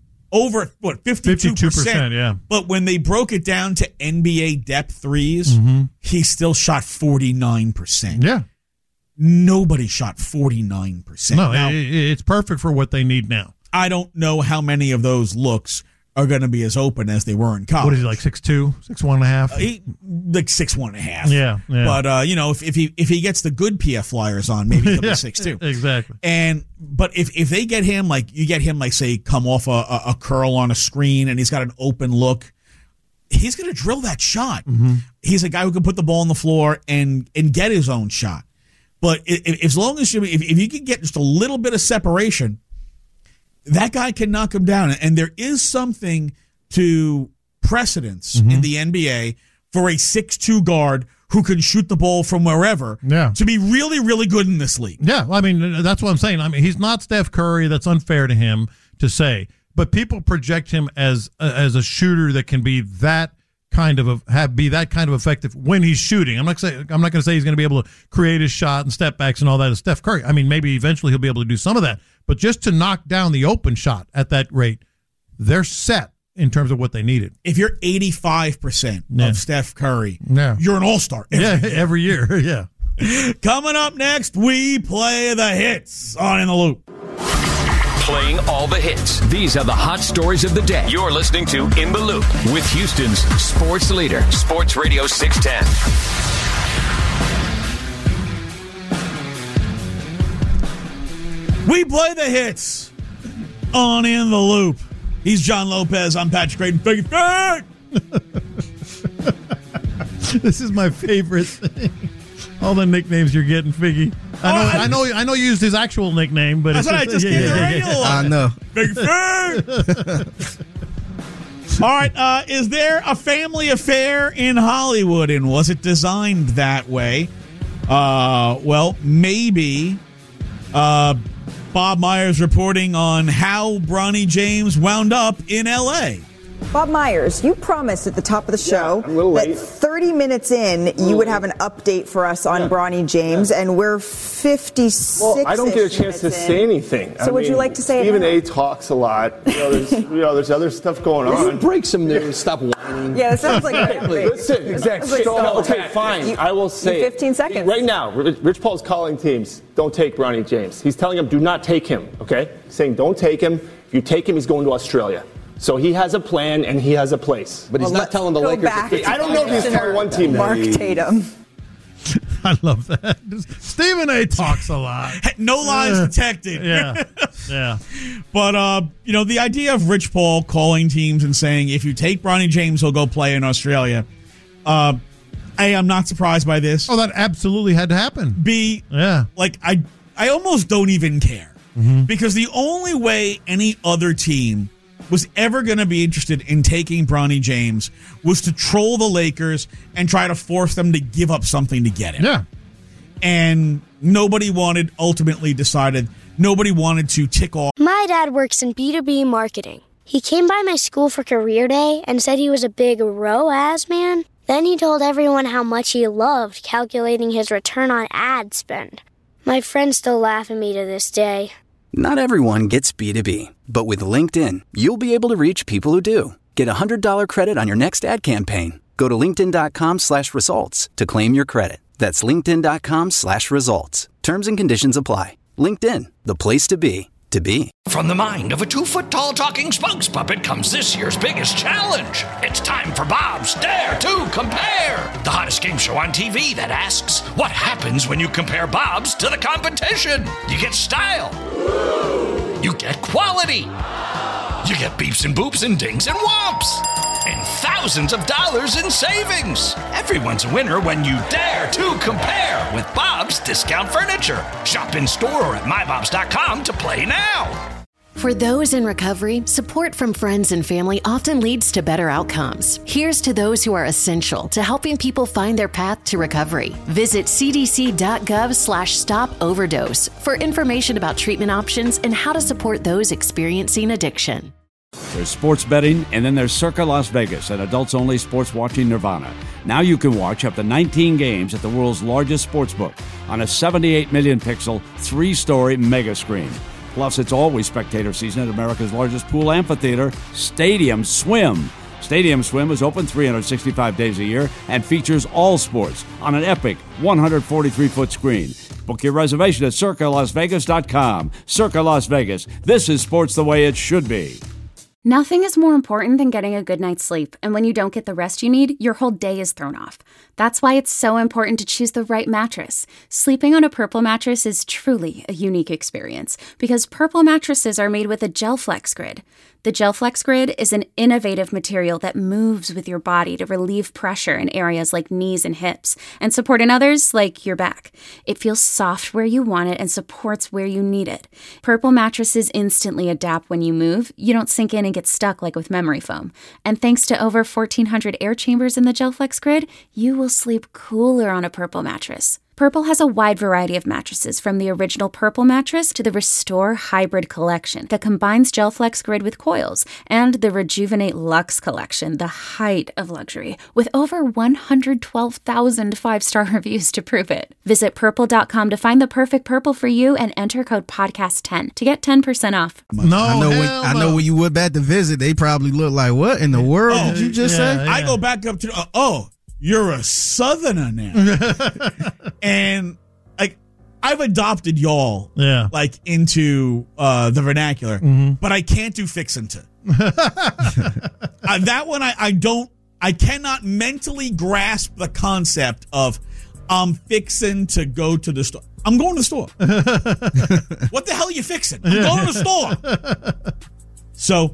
over, what, fifty-two percent? fifty-two percent, yeah. But when they broke it down to N B A depth threes, mm-hmm. he still shot forty-nine percent. Yeah. Nobody shot forty-nine percent. No, now, it, it's perfect for what they need now. I don't know how many of those looks are going to be as open as they were in college. What is he, like six two, six one and a half? Uh, he, like six one and a half. Yeah, yeah. But, uh, you know, if, if he if he gets the good P F flyers on, maybe he'll yeah, be six two. Exactly. And but if, if they get him, like you get him, like, say, come off a, a, a curl on a screen and he's got an open look, he's going to drill that shot. Mm-hmm. He's a guy who can put the ball on the floor and, and get his own shot. But if, if, as long as you, if, if you can get just a little bit of separation, that guy can knock him down. And there is something to precedence mm-hmm. in the N B A for a six two guard who can shoot the ball from wherever yeah. to be really, really good in this league. Yeah, I mean, that's what I'm saying. I mean, he's not Steph Curry. That's unfair to him to say. But people project him as uh, as a shooter that can be that kind of a, have be that kind of effective when he's shooting. I'm not saying I'm not going to say he's going to be able to create his shot and step backs and all that as Steph Curry. I mean, maybe eventually he'll be able to do some of that. But just to knock down the open shot at that rate, they're set in terms of what they needed. If you're eighty-five percent yeah. of Steph Curry, yeah. you're an all-star. Every yeah, year. every year. Yeah. Coming up next, we play the hits on In the Loop. Playing all the hits. These are the hot stories of the day. You're listening to In the Loop with Houston's sports leader, Sports Radio six ten. We play the hits on In the Loop. He's John Lopez. I'm Patrick Creighton. Figgy Fig! This is my favorite thing. All the nicknames you're getting, Figgy. I know, oh, I, I know, I know. You used his actual nickname, but that's it's what just, I just yeah, gave yeah, the yeah, radio. I know. Figgy Fig! All right. Uh, is there a family affair in Hollywood, and was it designed that way? Uh, well, maybe. Uh, Bob Myers reporting on how Bronny James wound up in L A. Bob Myers, you promised at the top of the show yeah, that thirty minutes in, you would have an update for us on yeah. Bronny James, yeah. and we're fifty-six. Well, I don't get a chance to in. say anything. So I would mean, you like to say Stephen it A. talks a lot. You know, there's, you know, there's other stuff going on. You break some news. Stop whining. Yeah, it sounds like a Listen, exactly. Like no, okay, fine. You, I will say fifteen seconds. Right now, Rich Paul's calling teams, don't take Bronny James. He's telling them, do not take him, okay? He's saying, don't take him. If you take him, he's going to Australia. So he has a plan and he has a place. But he's well, not telling the Lakers. I don't know if he's telling one team that. Mark Tatum. I love that. Stephen A. talks a lot. No lies uh, detected. Yeah, yeah. But, uh, you know, the idea of Rich Paul calling teams and saying, if you take Bronny James, he'll go play in Australia. Uh, A, I'm not surprised by this. Oh, that absolutely had to happen. B, yeah. like, I, I almost don't even care. Mm-hmm. Because the only way any other team was ever going to be interested in taking Bronny James was to troll the Lakers and try to force them to give up something to get him. Yeah. And nobody wanted, ultimately decided, nobody wanted to tick off. My dad works in B two B marketing. He came by my school for career day and said he was a big R O A S man. Then he told everyone how much he loved calculating his return on ad spend. My friends still laugh at me to this day. Not everyone gets B two B, but with LinkedIn, you'll be able to reach people who do. Get a one hundred dollars credit on your next ad campaign. Go to linkedin.com slash results to claim your credit. That's linkedin.com slash results. Terms and conditions apply. LinkedIn, the place to be, to be. From the mind of a two-foot-tall talking spokes puppet comes this year's biggest challenge. It's time for Bob's Dare to Compare, the hottest game show on T V that asks, what happens when you compare Bob's to the competition? You get style. You get quality. You get beeps and boops and dings and whomps. And thousands of dollars in savings. Everyone's a winner when you dare to compare with Bob's Discount Furniture. Shop in store or at my bobs dot com to play now. For those in recovery, support from friends and family often leads to better outcomes. Here's to those who are essential to helping people find their path to recovery. Visit cdc.gov slash stop overdose for information about treatment options and how to support those experiencing addiction. There's sports betting, and then there's Circa Las Vegas, an adults-only sports watching nirvana. Now you can watch up to nineteen games at the world's largest sportsbook on a seventy-eight million pixel, three-story mega screen. Plus, it's always spectator season at America's largest pool amphitheater, Stadium Swim. Stadium Swim is open three hundred sixty-five days a year and features all sports on an epic one hundred forty-three foot screen. Book your reservation at circa las vegas dot com. Circa Las Vegas. This is sports the way it should be. Nothing is more important than getting a good night's sleep, and when you don't get the rest you need, your whole day is thrown off. That's why it's so important to choose the right mattress. Sleeping on a Purple mattress is truly a unique experience, because Purple mattresses are made with a GelFlex Grid. The GelFlex Grid is an innovative material that moves with your body to relieve pressure in areas like knees and hips, and support in others like your back. It feels soft where you want it and supports where you need it. Purple mattresses instantly adapt when you move. You don't sink in and get stuck like with memory foam. And thanks to over fourteen hundred air chambers in the GelFlex Grid, you will sleep cooler on a Purple mattress. Purple has a wide variety of mattresses, from the original Purple mattress to the Restore Hybrid collection that combines GelFlex Grid with coils, and the Rejuvenate Luxe collection, the height of luxury, with over one hundred twelve thousand five-star reviews to prove it. Visit purple dot com to find the perfect Purple for you and enter code podcast ten to get ten percent off. No, I know, when, I know when you went back to visit, they probably looked like, what in the world oh, did you just yeah, say? Yeah. I go back up to, uh, oh, you're a Southerner now. And like, I I've adopted y'all, yeah, like into uh, the vernacular, mm-hmm. but I can't do fixin' to. uh, that one, I, I don't. I cannot mentally grasp the concept of I'm fixing to go to the store. I'm going to the store. What the hell are you fixing? I'm going to the store. So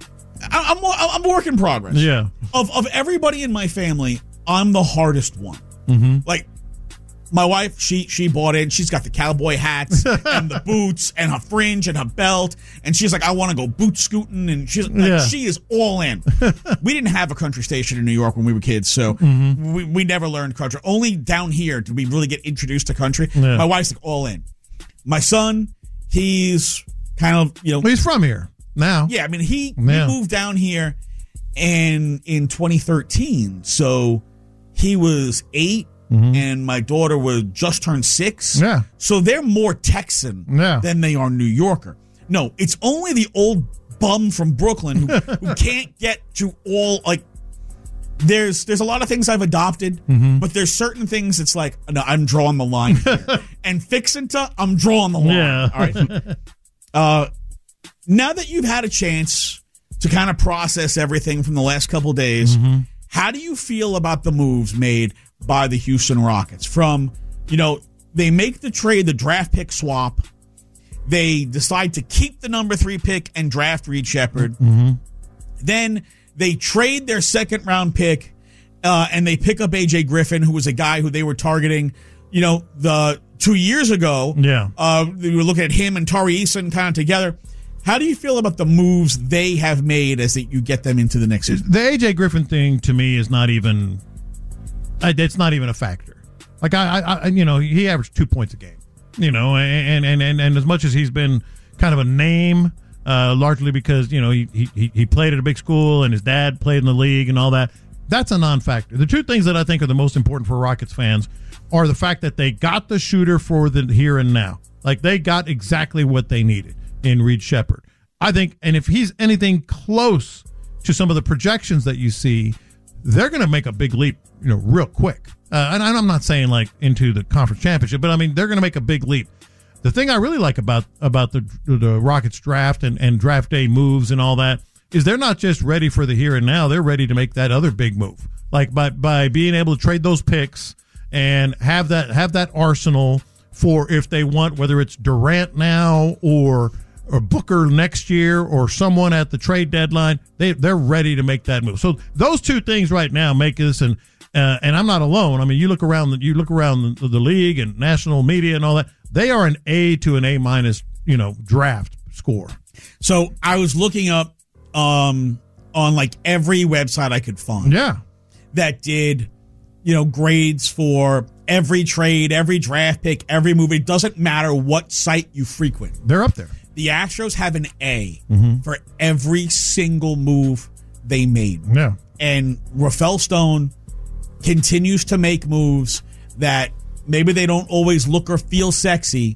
I, I'm I'm a work in progress. Yeah. Of of everybody in my family, I'm the hardest one. Mm-hmm. Like my wife, she she bought in. She's got the cowboy hats and the boots and her fringe and her belt, and she's like, I want to go boot scooting, and she's like, Yeah. she is all in. We didn't have a country station in New York when we were kids, so Mm-hmm. we, we never learned country. Only down here did we really get introduced to country. Yeah. My wife's like all in. My son, he's kind of you know well, he's from here now. Yeah, I mean he, Yeah. he moved down here, and in twenty thirteen, so he was eight. Mm-hmm. And my daughter was just turned six. Yeah. So they're more Texan Yeah. than they are New Yorker. No, it's only the old bum from Brooklyn who, who can't get to all, like, there's there's a lot of things I've adopted, Mm-hmm. but there's certain things it's like, no, I'm drawing the line here. And fixing to, I'm drawing the line. Yeah. All right. Uh, now that you've had a chance to kind of process everything from the last couple days, Mm-hmm. how do you feel about the moves made by the Houston Rockets? From, you know, they make the trade, the draft pick swap. They decide to keep the number three pick and draft Reed Sheppard. Mm-hmm. Then they trade their second round pick uh, and they pick up A J Griffin, who was a guy who they were targeting, you know, the two years ago. Yeah. Uh, we were looking at him and Tari Eason kind of together. How do you feel about the moves they have made as that you get them into the next season? The A J Griffin thing to me is not even. It's not even a factor. Like I, I, you know, he averaged two points a game. You know, and and and, and as much as he's been kind of a name, uh, largely because you know he, he he played at a big school and his dad played in the league and all that. That's a non-factor. The two things that I think are the most important for Rockets fans are the fact that they got the shooter for the here and now. Like they got exactly what they needed in Reed Sheppard. I think, and if he's anything close to some of the projections that you see, they're going to make a big leap, you know, real quick. Uh, and I'm not saying like into the conference championship, but I mean they're going to make a big leap. The thing I really like about about the the Rockets draft and, and draft day moves and all that is they're not just ready for the here and now. They're ready to make that other big move, like by by being able to trade those picks and have that have that arsenal for if they want, whether it's Durant now or or Booker next year or someone at the trade deadline. They they're ready to make that move. So those two things right now make this and. Uh, and I'm not alone. I mean, you look around, the, you look around the, the league and national media and all that. They are an A to an A minus, you know, draft score. So I was looking up um, on like every website I could find. Yeah, that did, you know, grades for every trade, every draft pick, every move. It doesn't matter what site you frequent. They're up there. The Astros have an A mm-hmm. for every single move they made. Yeah, and Rafael Stone continues to make moves that maybe they don't always look or feel sexy,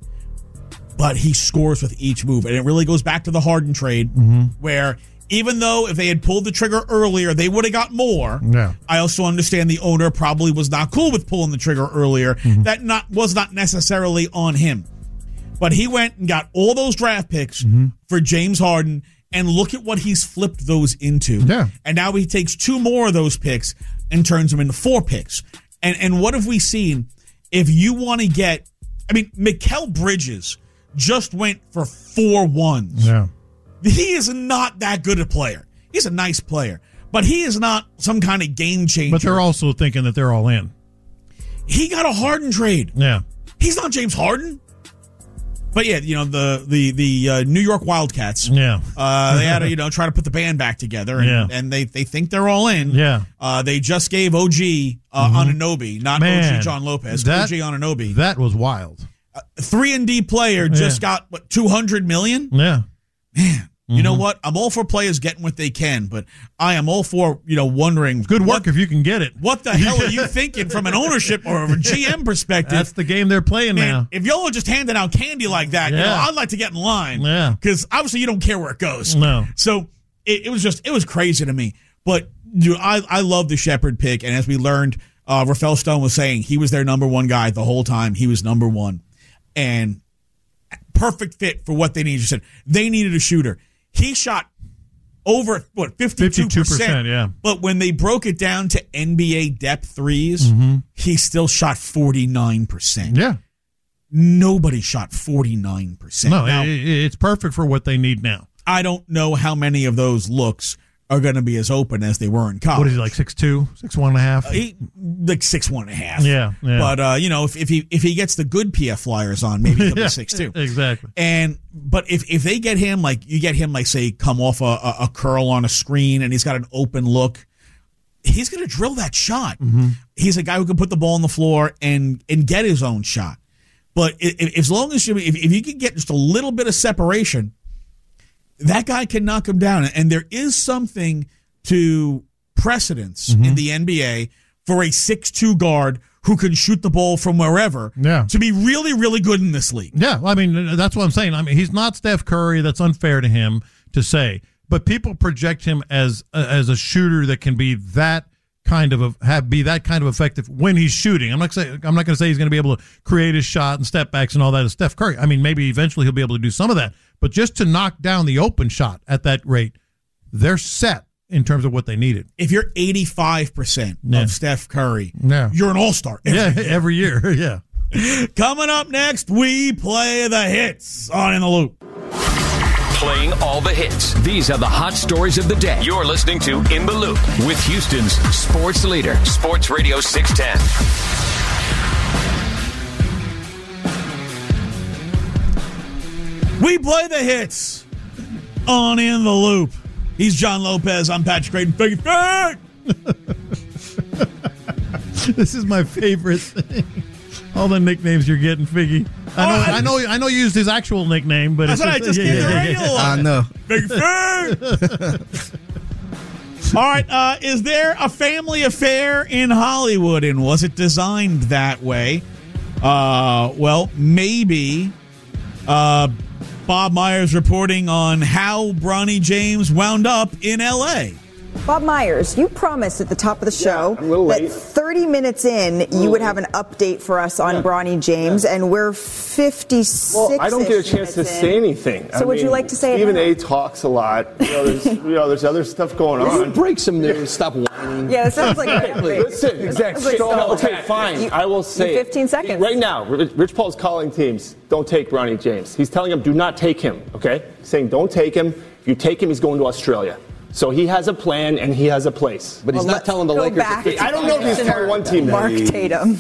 but he scores with each move. And it really goes back to the Harden trade, mm-hmm. where even though if they had pulled the trigger earlier, they would have got more. Yeah. I also understand the owner probably was not cool with pulling the trigger earlier. Mm-hmm. That not was not necessarily on him. But he went and got all those draft picks mm-hmm. for James Harden, and look at what he's flipped those into. Yeah. And now he takes two more of those picks and turns them into four picks. And and what have we seen? If you want to get, I mean, Mikal Bridges just went for four ones. Yeah. He is not that good a player. He's a nice player, but he is not some kind of game changer. But they're also thinking that they're all in. He got a Harden trade. Yeah. He's not James Harden. But yeah, you know, the the the uh, New York Wildcats. Yeah. Uh, they had to, you know, try to put the band back together, and, Yeah. and they, they think they're all in. Yeah. Uh, they just gave O G uh, Mhm. Anunoby, not Man, O G John Lopez, that- O G Anunoby. That was wild. A three and D player just Yeah. got, what, two hundred million dollars? Yeah. Man. You know Mhm. what? I'm all for players getting what they can, but I am all for, you know, wondering. Good work what, if you can get it. What the hell are you thinking from an ownership or a G M perspective? That's the game they're playing Man, now. if y'all are just handing out candy like that, you know, Yeah. I'd like to get in line. Yeah. Because obviously you don't care where it goes. No. So it, it was just, it was crazy to me. But dude, I, I love the Sheppard pick. And as we learned, uh, Rafael Stone was saying he was their number one guy the whole time. He was number one. and perfect fit for what they needed. You said they needed a shooter. He shot over, what, fifty-two percent? fifty-two percent, yeah. But when they broke it down to N B A depth threes, Mm-hmm. he still shot forty-nine percent. Yeah. Nobody shot forty-nine percent. No, Now, it, it's perfect for what they need now. I don't know how many of those looks are going to be as open as they were in college. What is he, like six two, six one and a half? Uh, he, like six one and a half. Yeah, yeah. But uh, you know, if, if he if he gets the good P F flyers on, maybe he'll Yeah, be six two. Exactly. And but if if they get him, like you get him, like say come off a, a, a curl on a screen and he's got an open look, he's going to drill that shot. Mm-hmm. He's a guy who can put the ball on the floor and and get his own shot. But if, as long as you if, if you can get just a little bit of separation, that guy can knock him down. And there is something to precedence Mm-hmm. in the N B A for a six two guard who can shoot the ball from wherever Yeah. to be really, really good in this league. Yeah, well, I mean, that's what I'm saying. I mean, he's not Steph Curry. That's unfair to him to say. But people project him as as a shooter that can be that kind of a, have be that kind of effective when he's shooting. I'm not saying I'm not going to say he's going to be able to create his shot and step backs and all that as Steph Curry. I mean, maybe eventually he'll be able to do some of that. But just to knock down the open shot at that rate, they're set in terms of what they needed. If you're eighty-five percent Yeah. of Steph Curry, Yeah. you're an all-star. every Yeah, year. every year. Yeah. Coming up next, we play the hits on In the Loop. Playing all the hits. These are the hot stories of the day. You're listening to In the Loop with Houston's sports leader, Sports Radio six ten. We play the hits on In the Loop. He's John Lopez. I'm Patrick Creighton. Figgy Fig! This is my favorite thing. All the nicknames you're getting, Figgy. I know, I know, I know. You used his actual nickname, but That's it's what I just yeah, gave yeah, the yeah, radio yeah. on. I know. Figgy Fig! All right. Uh, is there a family affair in Hollywood, and was it designed that way? Uh, well, maybe. Uh, Bob Myers reporting on how Bronny James wound up in L A. Bob Myers, you promised at the top of the show I'm a little that late. thirty minutes in, you would have an update for us on Yeah. Bronny James, and we're fifty-six. Well, I don't get a chance to say anything. So would you like to say it Stephen now? A. talks a lot. You know, there's, you know, there's other stuff going on. Break some news. Stop whining. Yeah, it sounds like a Listen, exactly. Sounds like okay, so- fine. You- I will say you it. fifteen seconds. Right now, Rich Rich Paul's calling teams, don't take Bronny James. He's telling them, do not take him, okay? He's saying, don't take him. If you take him, he's going to Australia. So he has a plan and he has a place. But he's Well, not telling the go Lakers. back to I don't know if he's Listener telling one team that. Mark Tatum.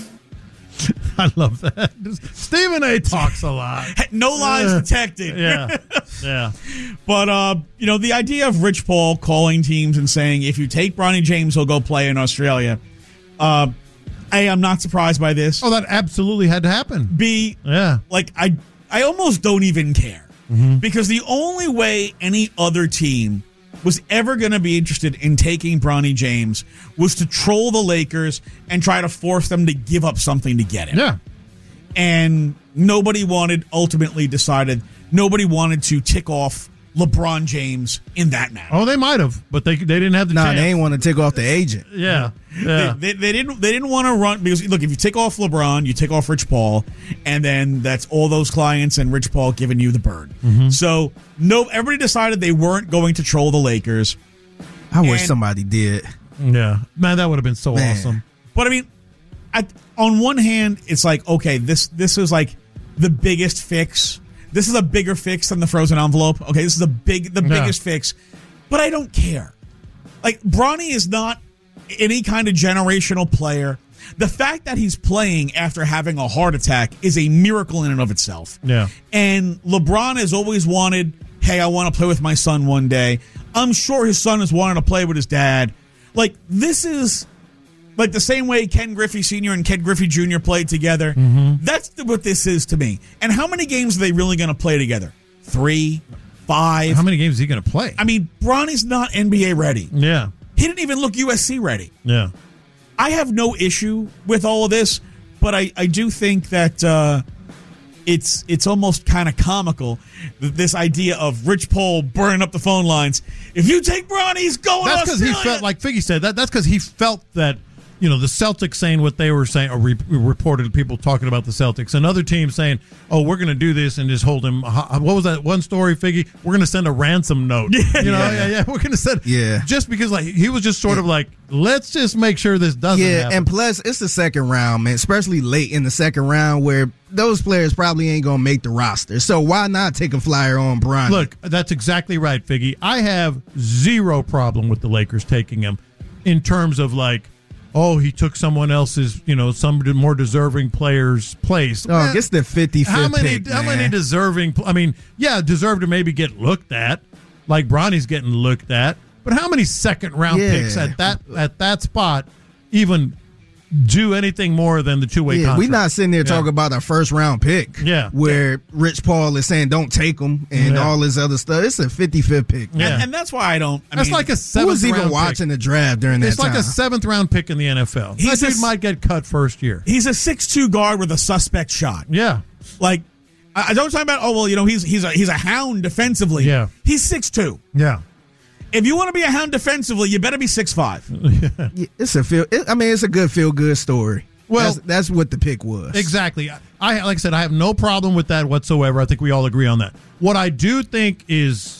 I love that. Stephen A. talks a lot. No lies detected. Yeah, yeah. But, uh, you know, the idea of Rich Paul calling teams and saying, if you take Bronny James, he'll go play in Australia. Uh, A, I'm not surprised by this. Oh, that absolutely had to happen. B, Yeah. like, I, I almost don't even care. Because the only way any other team was ever going to be interested in taking Bronny James was to troll the Lakers and try to force them to give up something to get him. Yeah. And nobody wanted, ultimately decided, nobody wanted to tick off LeBron James in that matter. Oh, they might have, but they they didn't have the Nah, chance. they ain't want to take off the agent. Yeah. Yeah. They, they, they didn't. They didn't want to run because look, if you take off LeBron, you take off Rich Paul, and then that's all those clients and Rich Paul giving you the bird. Mm-hmm. So no, everybody decided they weren't going to troll the Lakers. I wish And- somebody did. Yeah. Man, that would have been so Man. awesome. But I mean, I, on one hand, it's like okay, this this is like the biggest fix. This is a bigger fix than the frozen envelope. Okay, this is a big, the Yeah. biggest fix. But I don't care. Like Bronny is not any kind of generational player. The fact that he's playing after having a heart attack is a miracle in and of itself. Yeah. And LeBron has always wanted, hey, I want to play with my son one day. I'm sure his son has wanted to play with his dad. Like, this is like the same way Ken Griffey Senior and Ken Griffey Junior played together. Mm-hmm. That's what this is to me. And how many games are they really going to play together? Three? Five? How many games is he going to play? I mean, Bronny's not N B A ready. Yeah. He didn't even look U S C ready. Yeah. I have no issue with all of this, but I, I do think that uh, it's it's almost kind of comical, th- this idea of Rich Paul burning up the phone lines. If you take Bronny, he's going That's to because he Australia. felt, like Figgy said, that that's because he felt that, you know, the Celtics saying what they were saying, or re- reported people talking about the Celtics. Another team saying, oh, we're going to do this and just hold him. What was that one story, Figgy? We're going to send a ransom note. You know, yeah, yeah. yeah we're going to send. Yeah. Just because, like, he was just sort of like, let's just make sure this doesn't yeah, happen. And plus, it's the second round, man, especially late in the second round where those players probably ain't going to make the roster. So why not take a flyer on Bronny? Look, that's exactly right, Figgy. I have zero problem with the Lakers taking him in terms of, like, oh, he took someone else's, you know, some more deserving player's place. Oh, it's the fifty-fifth How many? pick, how man. many deserving? I mean, yeah, deserve to maybe get looked at, like Bronny's getting looked at. But how many second round Yeah. picks at that at that spot even do anything more than the two way Yeah, contract? we're not sitting there Yeah. talking about a first round pick. Yeah. Where Rich Paul is saying don't take him and Yeah. all this other stuff. It's a fifty-fifth pick. And, and that's why I don't. I That's mean, like a Who seventh was even round watching pick. the draft during that It's time? like a seventh round pick in the N F L. He's That a dude s- might get cut first year. He's a six two guard with a suspect shot. Yeah. Like, I I don't talk about, oh, well, you know, he's he's a he's a hound defensively. Yeah. He's six two. Yeah. If you want to be a hound defensively, you better be six five. Yeah, it's a feel. It, I mean, it's a good feel good story. Well, that's, that's what the pick was. Exactly. I like I said, I have no problem with that whatsoever. I think we all agree on that. What I do think is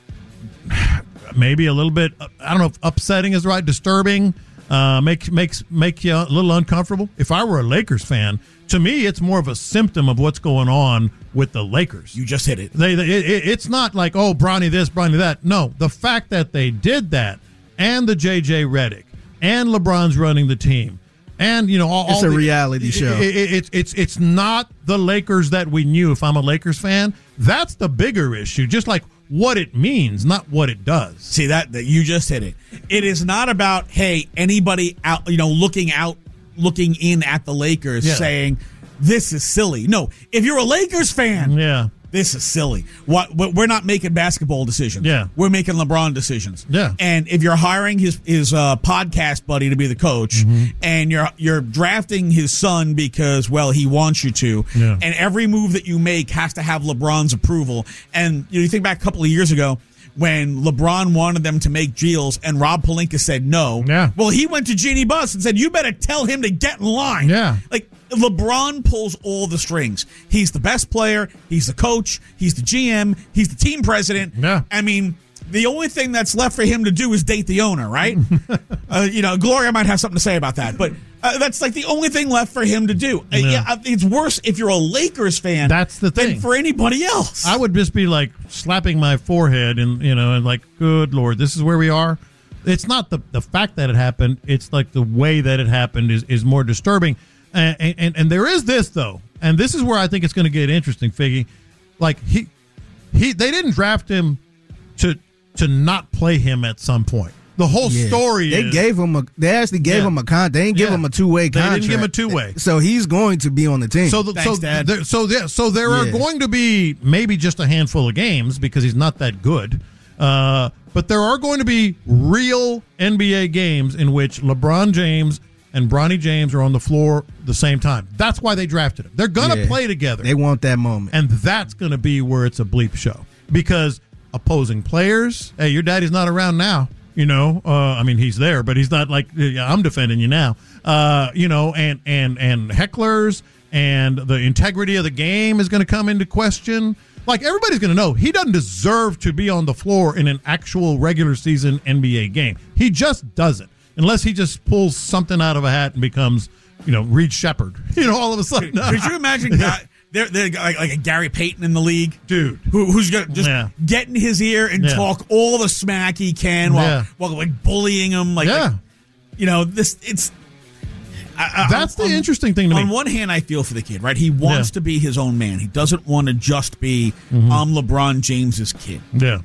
maybe a little bit, I don't know if upsetting is right, disturbing, uh, makes makes make you a little uncomfortable. If I were a Lakers fan, to me, it's more of a symptom of what's going on with the Lakers. You just hit it. They, they it, it's not like, oh, Bronny this, Bronny that. No, the fact that they did that, and the J J Redick, and LeBron's running the team. And, you know, all, It's all a the- reality show. It, it, it's it's it's not the Lakers that we knew. If I'm a Lakers fan, that's the bigger issue. Just like what it means, not what it does. See that that you just hit it. It is not about, hey, anybody out, you know, looking out, looking in at the Lakers, Yeah. saying this is silly. No, if you're a Lakers fan, Yeah. this is silly. What we're not making basketball decisions. Yeah. We're making LeBron decisions. Yeah. And if you're hiring his his uh, podcast buddy to be the coach, Mm-hmm. and you're you're drafting his son because, well, he wants you to, Yeah. and every move that you make has to have LeBron's approval. And you know, you think back a couple of years ago when LeBron wanted them to make deals and Rob Pelinka said no. Yeah. Well, he went to Jeannie Buss and said, you better tell him to get in line. Yeah. Like, LeBron pulls all the strings. He's the best player. He's the coach. He's the G M. He's the team president. Yeah. I mean, the only thing that's left for him to do is date the owner, right? uh, you know, Gloria might have something to say about that, but uh, that's like the only thing left for him to do. Uh, Yeah. yeah, I think it's worse if you're a Lakers fan. That's the than thing. for anybody else. I would just be like slapping my forehead and, you know, and like, good Lord, this is where we are. It's not the, the fact that it happened. It's like the way that it happened is, is more disturbing. And, and and there is this, though, and this is where I think it's going to get interesting, Figgy. Like, he he they didn't draft him to to not play him at some point. The whole Yeah. story They is, gave him a. They actually gave Yeah. him a con. They didn't give Yeah. him a two way They contract. didn't give him a two-way. So he's going to be on the team. So, the, Thanks, so, Dad. there, so, yeah, so there are Yeah. going to be maybe just a handful of games because he's not that good. Uh, but there are going to be real N B A games in which LeBron James and Bronny James are on the floor the same time. That's why they drafted him. They're going to Yeah. play together. They want that moment. And that's going to be where it's a bleep show. Because opposing players, hey, your daddy's not around now. You know, uh, I mean, he's there, but he's not like, yeah, I'm defending you now. Uh, you know, and, and, and hecklers and the integrity of the game is going to come into question. Like, everybody's going to know he doesn't deserve to be on the floor in an actual regular season N B A game. He just doesn't. Unless he just pulls something out of a hat and becomes, you know, Reed Shepherd. You know, all of a sudden. Could you imagine guy, they're, they're like, like a Gary Payton in the league? Dude. Who, who's going to just Yeah. get in his ear and Yeah. talk all the smack he can while, Yeah. while like bullying him? Like, Yeah. like, you know, this, it's. I, I, That's the on- interesting thing to me. On one hand, I feel for the kid, right? He wants Yeah. to be his own man. He doesn't want to just be, Mhm. I'm LeBron James's kid. Yeah.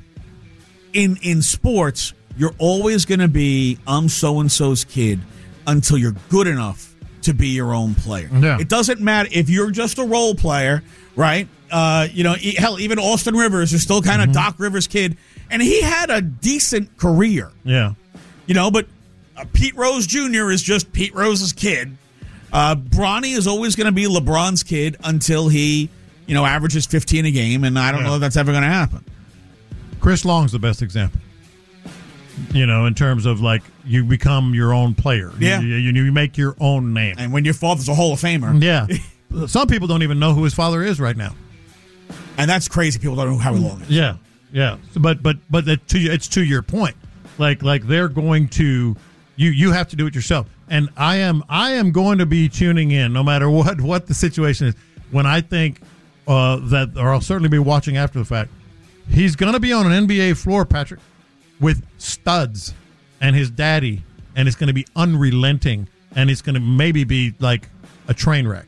In in sports, you're always going to be, I'm so-and-so's kid until you're good enough to be your own player. Yeah. It doesn't matter if you're just a role player, right? Uh, you know, e- hell, even Austin Rivers is still kind of Mhm. Doc Rivers' kid, and he had a decent career, Yeah. you know, but uh, Pete Rose Junior is just Pete Rose's kid. Uh, Bronny is always going to be LeBron's kid until he, you know, averages fifteen a game, and I don't Yeah. know if that's ever going to happen. Chris Long's the best example. You know, in terms of like you become your own player. Yeah. You, you, you make your own name. And when your father's a Hall of Famer. Yeah. Some people don't even know who his father is right now. And that's crazy. People don't know how long it is. Yeah. Yeah. So, but but but it, to, it's to your point. Like like they're going to you you have to do it yourself. And I am I am going to be tuning in no matter what, what the situation is. When I think uh, that, or I'll certainly be watching after the fact, he's going to be on an N B A floor, Patrick, with studs and his daddy, and it's going to be unrelenting, and it's going to maybe be like a train wreck.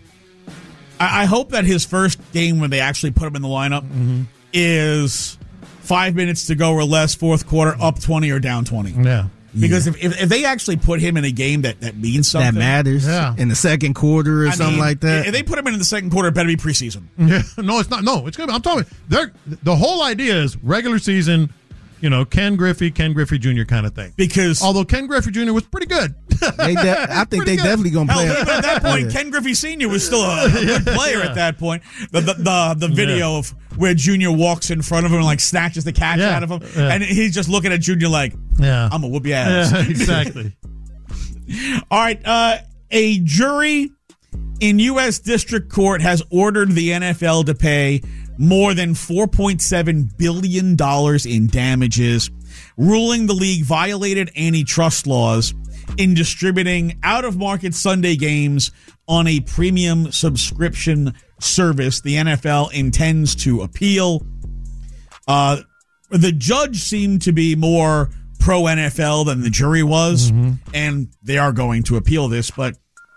I, I hope that his first game when they actually put him in the lineup mm-hmm. is five minutes to go or less, fourth quarter, up twenty or down twenty. Yeah. Because yeah. if, if if they actually put him in a game that, that means something. That matters yeah. in the second quarter or I something mean, like that. If they put him in the second quarter, it better be preseason. Yeah. No, it's not. No, it's good. I'm talking. They're, the whole idea is regular season, you know, Ken Griffey, Ken Griffey Junior kind of thing. Because although Ken Griffey Junior was pretty good. they de- I think they good. definitely going to play. Hell, even at that point, yeah. Ken Griffey Senior was still a, a good player yeah. at that point. The the the, the video yeah. of where Junior walks in front of him and like snatches the catch yeah. out of him. Yeah. And he's just looking at Junior like, yeah. I'm going to whoop your ass. Yeah, exactly. All right. Uh, a jury in U S District Court has ordered the N F L to pay more than four point seven billion dollars in damages, ruling the league violated antitrust laws in distributing out-of-market Sunday games on a premium subscription service. The N F L intends to appeal. Uh, the judge seemed to be more pro-N F L than the jury was, mm-hmm. and they are going to appeal this, but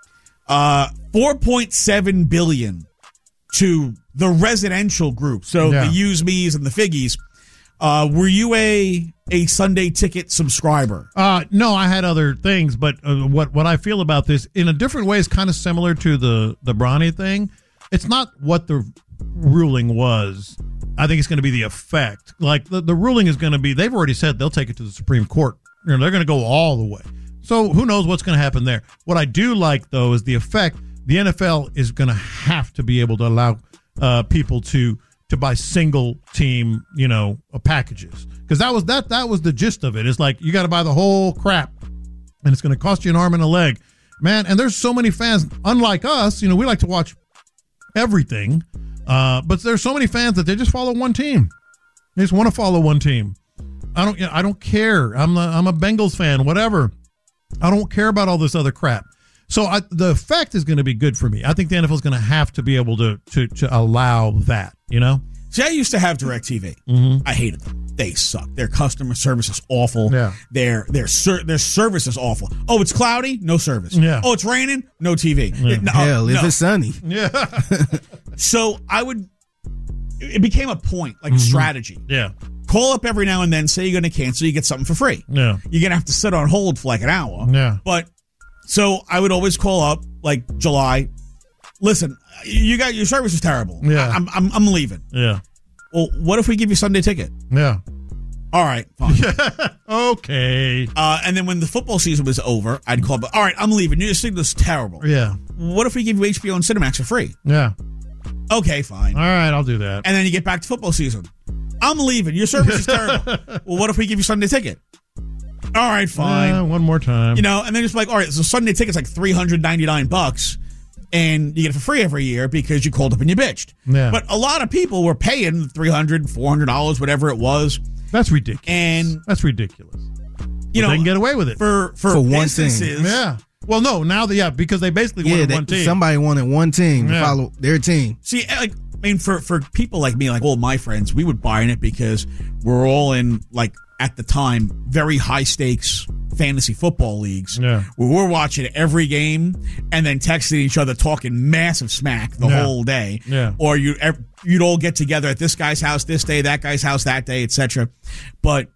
uh, four point seven billion dollars to the residential group, so yeah. the Use Me's and the Figgies. Uh, were you a a Sunday ticket subscriber? Uh, no, I had other things, but uh, what what I feel about this in a different way is kind of similar to the the Bronny thing. It's not what the ruling was. I think it's going to be the effect. Like the, the ruling is going to be, they've already said they'll take it to the Supreme Court. You know, they're going to go all the way. So who knows what's going to happen there. What I do like, though, is the effect. The N F L is going to have to be able to allow uh, people to to buy single team, you know, uh, packages. Because that was that that was the gist of it. It's like you got to buy the whole crap, and it's going to cost you an arm and a leg. Man, and there's so many fans, unlike us, you know, we like to watch everything. Uh, but there's so many fans that they just follow one team. They just want to follow one team. I don't. I don't care. I'm a, I'm a Bengals fan. Whatever. I don't care about all this other crap. So I, the effect is going to be good for me. I think the N F L is going to have to be able to to to allow that. You know. See, I used to have DirecTV. Mm-hmm. I hated them. They suck. Their customer service is awful. Yeah. Their their ser- their service is awful. Oh, it's cloudy? No service. Yeah. Oh, it's raining? No T V. Yeah. No, Hell, if no. it's sunny. Yeah. So I would. It became a point, like a Mm-hmm. strategy. Yeah. Call up every now and then, say you're going to cancel, you get something for free. Yeah. You're going to have to sit on hold for like an hour. Yeah. But so I would always call up like July. Listen, you got your service is terrible. Yeah. I'm I'm I'm leaving. Yeah. Well, what if we give you Sunday ticket? Yeah. All right, fine. Okay. Uh, and then when the football season was over, I'd call, but all right, I'm leaving. Your signal's terrible. Yeah. What if we give you H B O and Cinemax for free? Yeah. Okay, fine. All right, I'll do that. And then you get back to football season. I'm leaving. Your service is terrible. Well, what if we give you Sunday ticket? All right, fine. Uh, one more time. You know, and then it's like, all right, so Sunday ticket's like three hundred ninety-nine bucks, and you get it for free every year because you called up and you bitched. Yeah. But a lot of people were paying three hundred dollars, four hundred dollars, whatever it was. That's ridiculous. And that's ridiculous. You but know, they can get away with it for for, For one businesses. thing. Yeah. Well, no, now that yeah, because they basically Yeah, wanted they, one team. somebody wanted one team Yeah. to follow their team. See, like, I mean, for, for people like me, like all my friends, we would buy in it because we're all in, like, at the time, very high stakes fantasy football leagues. Yeah. Where we're watching every game and then texting each other, talking massive smack the Yeah. whole day. Yeah. Or you, you'd all get together at this guy's house this day, that guy's house that day, et cetera. But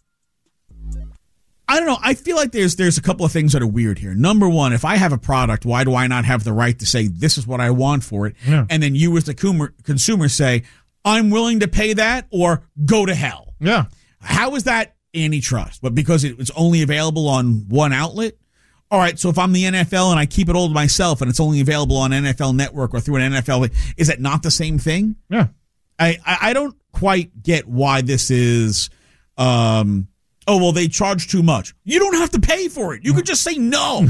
I don't know. I feel like there's there's a couple of things that are weird here. Number one, if I have a product, why do I not have the right to say this is what I want for it? Yeah. And then you as the consumer, consumer say, I'm willing to pay that or go to hell. Yeah. How is that antitrust? But because it was only available on one outlet? All right, so if I'm the N F L and I keep it all to myself and it's only available on N F L Network or through an N F L, is that not the same thing? Yeah. I, I, I don't quite get why this is... Um, oh, well, they charge too much. You don't have to pay for it. You could just say no.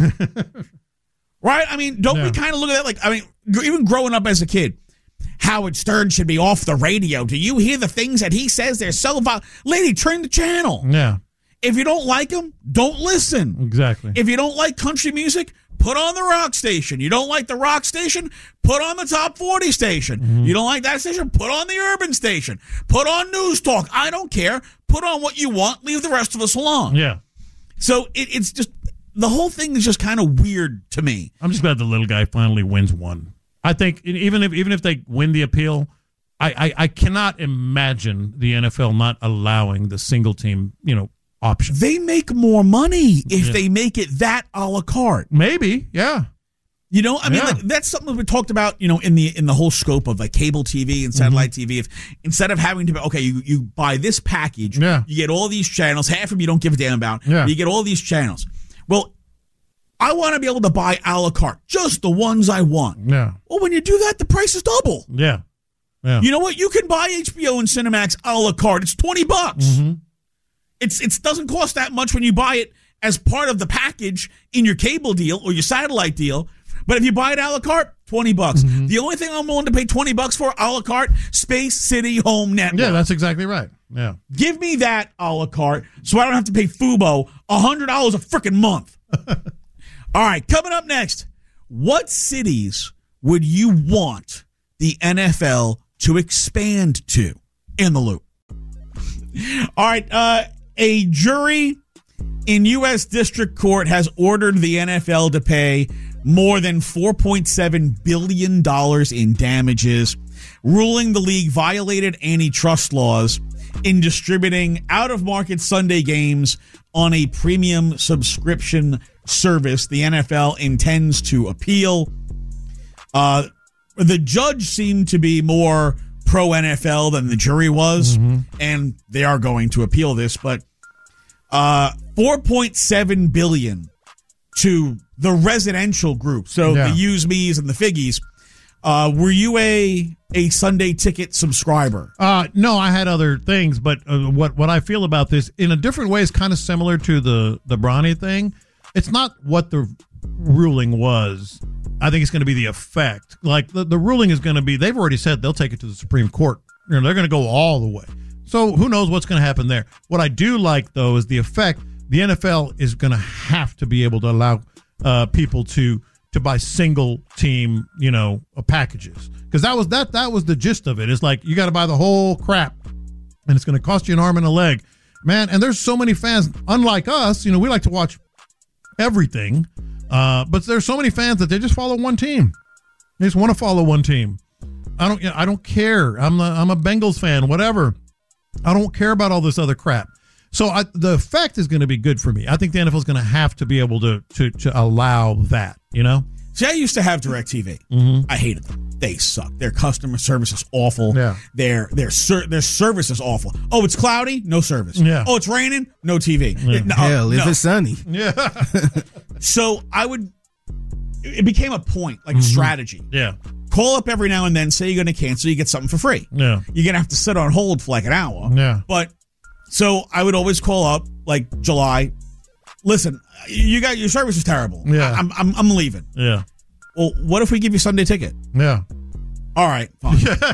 Right? I mean, don't Yeah. we kind of look at that like, I mean, g- even growing up as a kid, Howard Stern should be off the radio. Do you hear the things that he says? They're so vile. Lady, turn the channel. Yeah. If you don't like him, don't listen. Exactly. If you don't like country music, put on the rock station. You don't like the rock station, put on the top forty station. Mm-hmm. You don't like that station, put on the urban station. Put on News Talk. I don't care. Put on what you want. Leave the rest of us alone. Yeah. So it, it's just, the whole thing is just kind of weird to me. I'm just glad the little guy finally wins one. I think even if even if they win the appeal, I, I, I cannot imagine the N F L not allowing the single team, you know, option. They make more money if Yeah. they make it that a la carte. Maybe, yeah. You know, I mean, Yeah. like, that's something we talked about, you know, in the in the whole scope of like cable T V and satellite T V. If instead of having to, okay, you, you buy this package, Yeah. you get all these channels, half of them you don't give a damn about, Yeah. you get all these channels. Well, I want to be able to buy a la carte, just the ones I want. Yeah. Well, when you do that, the price is double. Yeah. Yeah. You know what? You can buy H B O and Cinemax a la carte. It's twenty bucks. Mm-hmm. It's it doesn't cost that much when you buy it as part of the package in your cable deal or your satellite deal. But if you buy it a la carte, twenty bucks. Mm-hmm. The only thing I'm willing to pay twenty bucks for a la carte, Space City Home Network. Yeah, that's exactly right. Yeah. Give me that a la carte so I don't have to pay Fubo one hundred dollars a freaking month. All right, coming up next, what cities would you want the N F L to expand to? In the loop. All right, uh, a jury in U S District Court has ordered the N F L to pay more than four point seven billion dollars in damages, ruling the league violated antitrust laws in distributing out-of-market Sunday games on a premium subscription service. The N F L intends to appeal. Uh, the judge seemed to be more pro-N F L than the jury was, Mm-hmm. and they are going to appeal this, but uh, four point seven billion dollars to the residential group, so Yeah. the Use Me's and the Figgies. Uh, were you a a Sunday ticket subscriber? Uh, no, I had other things, but uh, what what I feel about this in a different way is kind of similar to the the Bronny thing. It's not what the ruling was. I think it's going to be the effect. Like the, the ruling is going to be, they've already said they'll take it to the Supreme Court. You know, they're going to go all the way. So who knows what's going to happen there. What I do like, though, is the effect. The N F L is going to have to be able to allow uh, people to to buy single team, you know, uh, packages. Because that was that that was the gist of it. It's like you got to buy the whole crap, and it's going to cost you an arm and a leg, man. And there's so many fans, unlike us. You know, we like to watch everything, uh, but there's so many fans that they just follow one team. They just want to follow one team. I don't. I don't care. I'm a, I'm a Bengals fan. Whatever. I don't care about all this other crap. So I, the effect is going to be good for me. I think the N F L is going to have to be able to to to allow that. You know. See, I used to have DirecTV. Mm-hmm. I hated them. They suck. Their customer service is awful. Yeah. Their their ser- their service is awful. Oh, it's cloudy? No service. Yeah. Oh, it's raining? No T V. Yeah. No, Hell, if no. it's sunny. Yeah. So I would. It became a point, like a Mm-hmm. strategy. Yeah. Call up every now and then, say you're going to cancel, you get something for free. Yeah. You're going to have to sit on hold for like an hour. Yeah. But so I would always call up like July. Listen, you got your service is terrible. Yeah. I'm I'm, I'm leaving. Yeah. Well, what if we give you Sunday ticket? Yeah. All right, fine.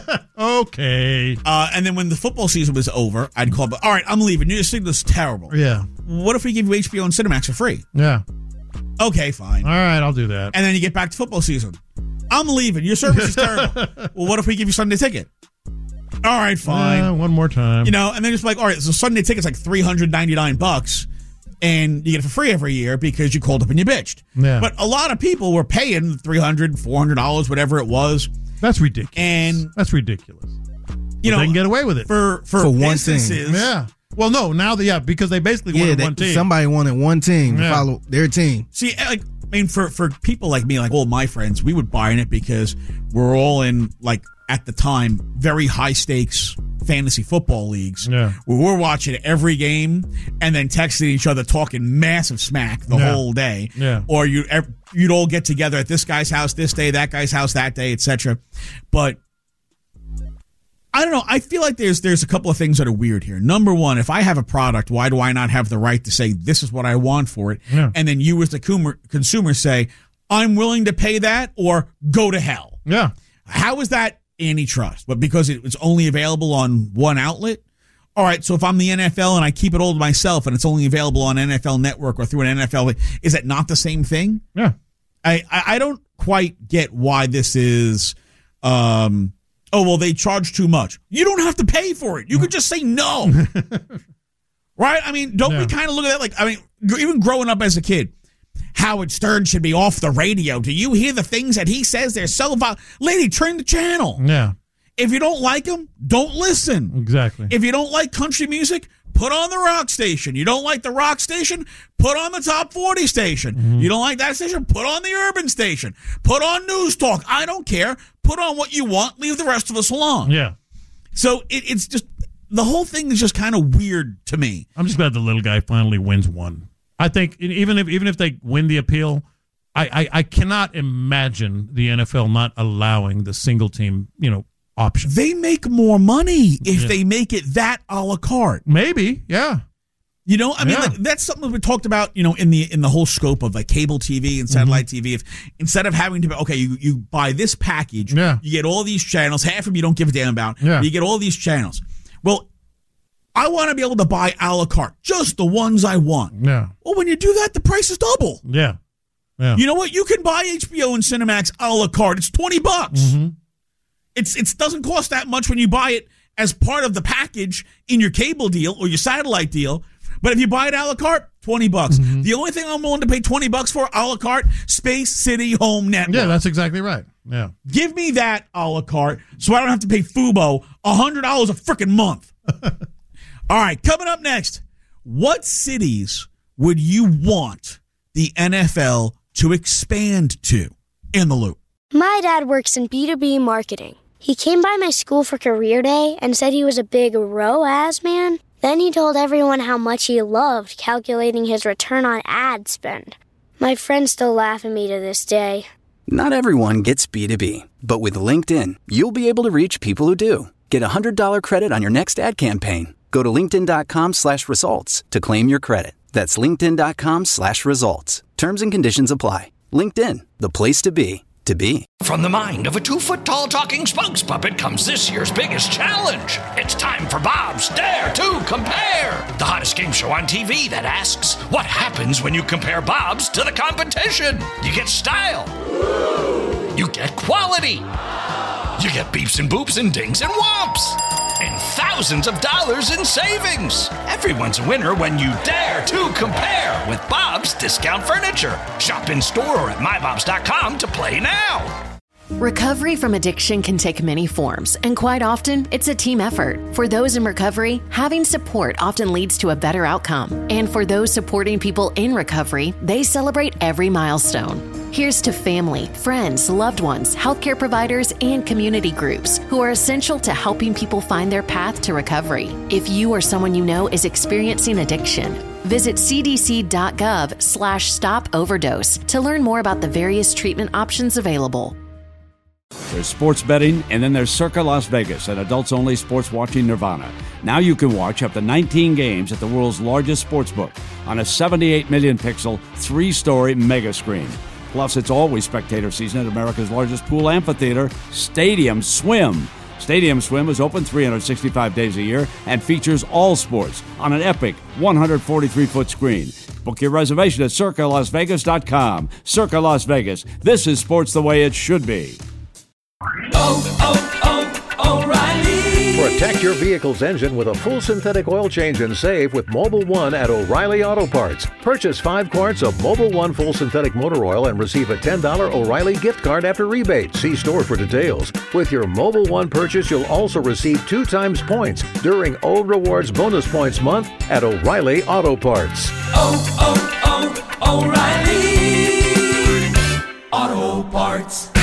Okay. Uh, and then when the football season was over, I'd call, but all right, I'm leaving. Your signal's terrible. Yeah. What if we give you H B O and Cinemax for free? Yeah. Okay, fine. All right, I'll do that. And then you get back to football season. I'm leaving. Your service is terrible. Well, what if we give you Sunday ticket? All right, fine. Uh, one more time. You know, and they're just like, all right, so Sunday ticket's like three hundred ninety-nine bucks, and you get it for free every year because you called up and you bitched. Yeah. But a lot of people were paying three hundred dollars, four hundred dollars, whatever it was. That's ridiculous. And that's ridiculous. You know, they can get away with it for for, For one businesses. team. Yeah. Well, no, now that yeah, because they basically Yeah, wanted they, one team. somebody wanted one team Yeah. to follow their team. See, like, I mean, for, for people like me, like all my friends, we would buy in it because we're all in, like, at the time, very high stakes fantasy football leagues. Yeah. Where we're watching every game and then texting each other, talking massive smack the Yeah. whole day. Yeah. Or you, ev- you'd all get together at this guy's house this day, that guy's house that day, et cetera. But I don't know. I feel like there's there's a couple of things that are weird here. Number one, if I have a product, why do I not have the right to say this is what I want for it? Yeah. And then you as the consumer, consumer say, I'm willing to pay that or go to hell. Yeah. How is that antitrust? But because it, it's only available on one outlet? All right, so if I'm the N F L and I keep it all to myself and it's only available on N F L Network or through an N F L, is that not the same thing? Yeah. I, I, I don't quite get why this is, um, oh, well, they charge too much. You don't have to pay for it. You could just say no. Right? I mean, don't Yeah. we kind of look at that like, I mean, even growing up as a kid, Howard Stern should be off the radio. Do you hear the things that he says? They're so violent. Lady, turn the channel. Yeah. If you don't like him, don't listen. Exactly. If you don't like country music, put on the rock station. You don't like the rock station, put on the top forty station. Mm-hmm. You don't like that station, put on the urban station. Put on News Talk. I don't care. Put on what you want. Leave the rest of us alone. Yeah. So it, it's just, the whole thing is just kind of weird to me. I'm just glad the little guy finally wins one. I think even if even if they win the appeal, I, I, I cannot imagine the N F L not allowing the single team, you know, option. They make more money if Yeah. they make it that a la carte. Maybe, yeah. You know, I mean, Yeah. like, that's something we talked about, you know, in the in the whole scope of like cable T V and satellite Mm-hmm. T V. If instead of having to, okay, you, you buy this package, Yeah. you get all these channels, half of them you don't give a damn about, Yeah. you get all these channels. Well, I want to be able to buy a la carte, just the ones I want. Yeah. Well, when you do that, the price is double. Yeah. Yeah. You know what? You can buy H B O and Cinemax a la carte. It's twenty bucks. Mm-hmm. It's it doesn't cost that much when you buy it as part of the package in your cable deal or your satellite deal. But if you buy it a la carte, twenty bucks. Mm-hmm. The only thing I'm willing to pay twenty bucks for a la carte, Space City Home Network. Yeah, that's exactly right. Yeah. Give me that a la carte so I don't have to pay Fubo one hundred dollars a freaking month. All right, coming up next, what cities would you want the N F L to expand to? In the Loop. My dad works in B two B marketing. He came by my school for career day and said he was a big R O A S man. Then he told everyone how much he loved calculating his return on ad spend. My friends still laugh at me to this day. Not everyone gets B two B, but with LinkedIn, you'll be able to reach people who do. Get a one hundred dollars credit on your next ad campaign. Go to linkedin.com slash results to claim your credit. That's linkedin.com slash results. Terms and conditions apply. LinkedIn, the place to be, to be. From the mind of a two-foot-tall talking spokes puppet comes this year's biggest challenge. It's time for Bob's Dare to Compare, the hottest game show on T V that asks, what happens when you compare Bob's to the competition? You get style. You get quality. You get beeps and boops and dings and whomps. And thousands of dollars in savings. Everyone's a winner when you dare to compare with Bob's Discount Furniture. Shop in store or at my bobs dot com to play now. Recovery from addiction can take many forms, and quite often, it's a team effort. For those in recovery, having support often leads to a better outcome. And for those supporting people in recovery, they celebrate every milestone. Here's to family, friends, loved ones, healthcare providers, and community groups who are essential to helping people find their path to recovery. If you or someone you know is experiencing addiction, visit cdc.gov slash stop overdose to learn more about the various treatment options available. There's sports betting, and then there's Circa Las Vegas, an adults-only sports watching nirvana. Now you can watch up to nineteen games at the world's largest sportsbook on a seventy-eight million pixel, three-story mega screen. Plus, it's always spectator season at America's largest pool amphitheater, Stadium Swim. Stadium Swim is open three hundred sixty-five days a year and features all sports on an epic one hundred forty-three foot screen. Book your reservation at circa las vegas dot com. Circa Las Vegas. This is sports the way it should be. Oh, oh, oh, O'Reilly. Protect your vehicle's engine with a full synthetic oil change and save with Mobil one at O'Reilly Auto Parts. Purchase five quarts of Mobil one full synthetic motor oil and receive a ten dollars O'Reilly gift card after rebate. See store for details. With your Mobil one purchase, you'll also receive two times points during O Rewards Bonus Points Month at O'Reilly Auto Parts. Oh, oh, oh, O'Reilly Auto Parts.